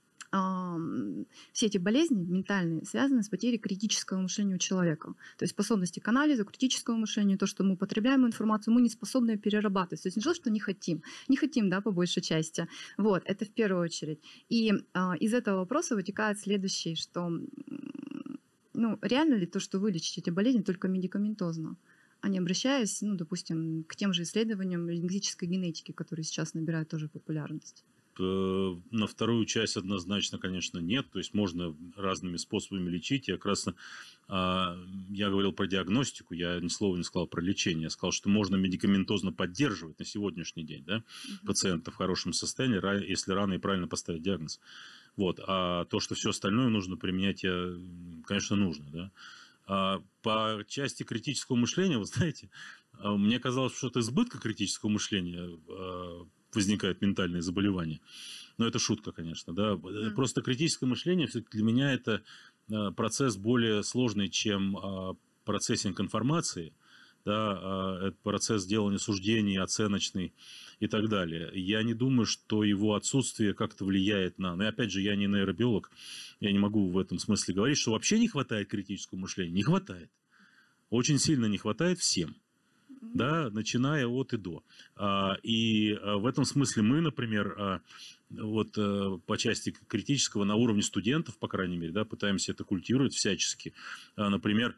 все эти болезни ментальные связаны с потерей критического мышления у человека. То есть способности к анализу, критическому мышлению, то, что мы употребляем информацию, мы не способны ее перерабатывать. То есть не то, что не хотим, да, по большей части. Вот, это в первую очередь. И из этого вопроса вытекает следующий, что, ну, реально ли то, что вы лечите эти болезни только медикаментозно, а не обращаясь, ну, допустим, к тем же исследованиям лингвистической генетики, которые сейчас набирают тоже популярность? На вторую часть однозначно, конечно, нет. То есть можно разными способами лечить. Я как раз я говорил про диагностику, я ни слова не сказал про лечение. Я сказал, что можно медикаментозно поддерживать на сегодняшний день, да, пациента в хорошем состоянии, если рано и правильно поставить диагноз. Вот. А то, что все остальное нужно применять, конечно, нужно. Да. По части критического мышления, вы знаете, мне казалось, что это избытка критического мышления возникает ментальные заболевания. Но это шутка, конечно. Да? Просто критическое мышление все-таки для меня это процесс более сложный, чем процессинг информации. Да? Это процесс делания суждений, оценочный и так далее. Я не думаю, что его отсутствие как-то влияет на... Но опять же, я не нейробиолог, я не могу в этом смысле говорить, что вообще не хватает критического мышления. Не хватает. Очень сильно не хватает всем. Да, начиная от и до. И в этом смысле мы, например, вот по части критического на уровне студентов, по крайней мере, да, пытаемся это культивировать всячески. Например,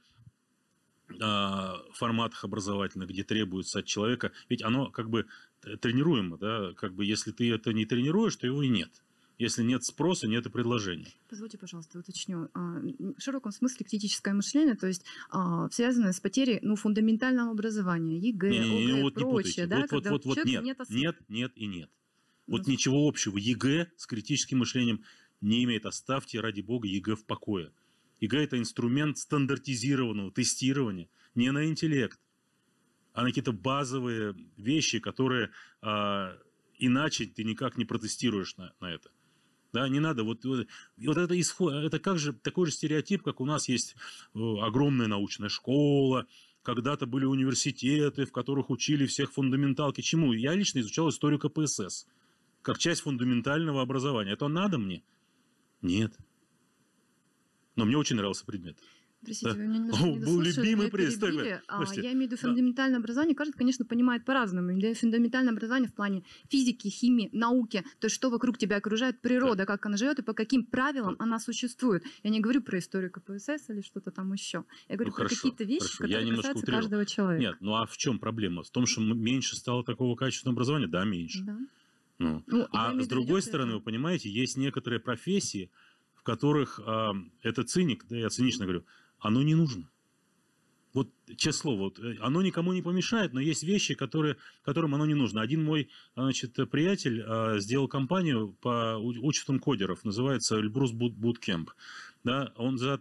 в форматах образовательных, где требуется от человека, ведь оно как бы тренируемо, да, как бы если ты это не тренируешь, то его и нет. Если нет спроса, нет и предложения. Позвольте, пожалуйста, уточню. В широком смысле критическое мышление, то есть связанное с потерей фундаментального образования, ЕГЭ, ОГЭ, вот прочее. Да, вот нет и нет. Вот ничего общего ЕГЭ с критическим мышлением не имеет. Оставьте, ради бога, ЕГЭ в покое. ЕГЭ – это инструмент стандартизированного тестирования, не на интеллект, а на какие-то базовые вещи, которые иначе ты никак не протестируешь на это. Да, не надо. Вот это исход, это как же такой же стереотип, как у нас есть огромная научная школа, когда-то были университеты, в которых учили всех фундаменталки. Чему? Я лично изучал историю КПСС как часть фундаментального образования. Это надо мне? Нет. Но мне очень нравился предмет. Простите, Да. вы меня немножко не Был дослушали, любимый меня приз. перебили. Слушайте, Я имею в виду фундаментальное образование. Каждый, конечно, понимает по-разному. Фундаментальное образование в плане физики, химии, науки, то есть что вокруг тебя окружает, природа, как она живет и по каким правилам она существует. Я не говорю про историю КПСС или что-то там еще. Я говорю про какие-то вещи, которые касаются каждого человека. Нет, ну а в чем проблема? В том, что меньше стало такого качественного образования? Да, меньше. Да. Ну, а с другой стороны, вы понимаете, есть некоторые профессии, в которых это циник, да, я цинично говорю, оно не нужно. Вот, честное слово, вот, оно никому не помешает, но есть вещи, которым оно не нужно. Один мой, значит, приятель сделал компанию по учету кодеров, называется Эльбрус Bootcamp. Да, он за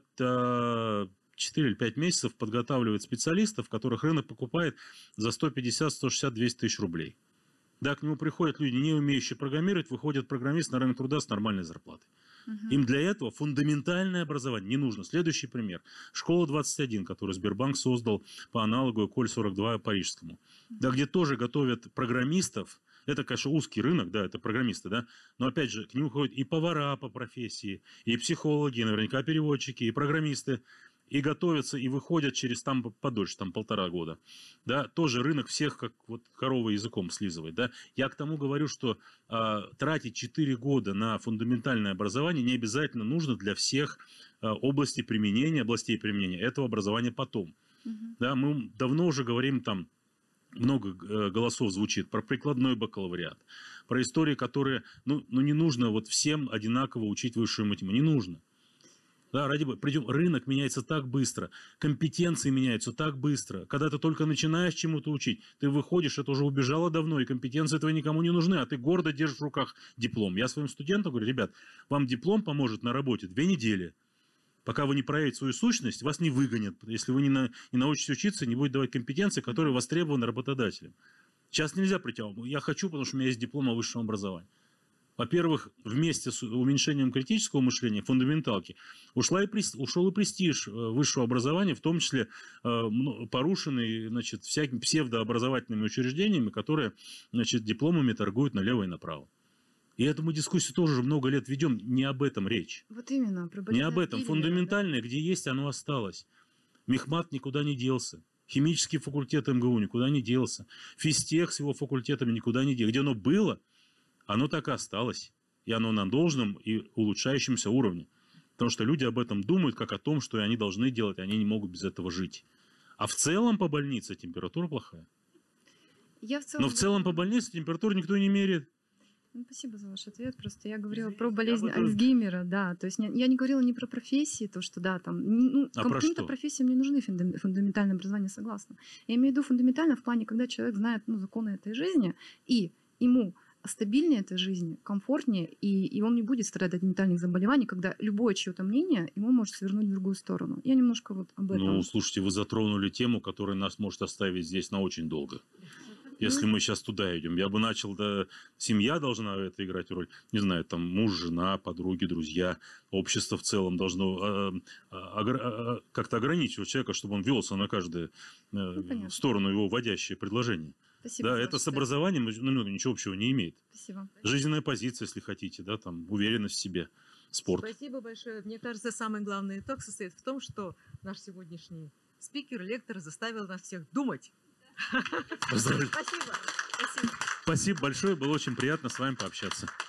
4 или 5 месяцев подготавливает специалистов, которых рынок покупает за 150, 160, 200 тысяч рублей. Да, к нему приходят люди, не умеющие программировать, выходят программисты на рынок труда с нормальной зарплатой. Им для этого фундаментальное образование не нужно. Следующий пример. Школа 21, которую Сбербанк создал по аналогу Коль-42 парижскому. Да, где тоже готовят программистов. Это, конечно, узкий рынок, да, это программисты, да. Но, опять же, к нему ходят и повара по профессии, и психологи, и наверняка переводчики, и программисты. И готовятся, и выходят через там подольше, там 1,5 года. Да, тоже рынок всех, как вот корова языком слизывает. Да. Я к тому говорю, что тратить 4 года на фундаментальное образование не обязательно нужно для всех областей применения этого образования потом. Да, мы давно уже говорим там, много голосов звучит про прикладной бакалавриат, про истории, которые, ну не нужно вот всем одинаково учить высшую математику, не нужно. Да, ради бога, причем рынок меняется так быстро, компетенции меняются так быстро. Когда ты только начинаешь чему-то учить, ты выходишь, это уже убежало давно, и компетенции твои никому не нужны, а ты гордо держишь в руках диплом. Я своим студентам говорю, ребят, вам диплом поможет на работе 2 недели. Пока вы не проявите свою сущность, вас не выгонят. Если вы не научитесь учиться, не будет давать компетенции, которые востребованы работодателем. Сейчас нельзя прийти, я хочу, потому что у меня есть диплом о высшем образовании. Во-первых, вместе с уменьшением критического мышления, фундаменталки, ушел и престиж высшего образования, в том числе порушенный, значит, всякими псевдообразовательными учреждениями, которые, значит, дипломами торгуют налево и направо. И эту мы дискуссию тоже уже много лет ведем, не об этом речь. Вот именно. Не об этом. Фундаментальное, да? Где есть, оно осталось. Мехмат никуда не делся. Химический факультет МГУ никуда не делся. Физтех с его факультетами никуда не делся. Где оно было, оно так и осталось. И оно на должном и улучшающемся уровне. Потому что люди об этом думают, как о том, что они должны делать, и они не могут без этого жить. А в целом по больнице температура плохая. Но в целом по больнице температуру никто не меряет. Ну, спасибо за ваш ответ. Просто я говорила про болезнь Альцгеймера, да. То есть я не говорила не про профессии, то, что да, там, ну, каким-то профессиям не нужны фундаментальное образование, согласна. Я имею в виду фундаментально в плане, когда человек знает, ну, законы этой жизни, и ему стабильнее этой жизни, комфортнее, и он не будет страдать от ментальных заболеваний, когда любое чье-то мнение ему может свернуть в другую сторону. Я немножко вот об этом. Ну, слушайте, вы затронули тему, которая нас может оставить здесь на очень долго. Если мы сейчас туда идем. Я бы начал, да, семья должна в это играть роль. Не знаю, там муж, жена, подруги, друзья, общество в целом должно как-то ограничивать человека, чтобы он велся на каждую сторону его вводящее предложение. Спасибо, да, это с образованием ничего общего не имеет. Спасибо. Жизненная позиция, если хотите, да, там, уверенность в себе, спорт. Спасибо большое. Мне кажется, самый главный итог состоит в том, что наш сегодняшний спикер, лектор заставил нас всех думать. Поздравляю. Спасибо. Спасибо большое, было очень приятно с вами пообщаться.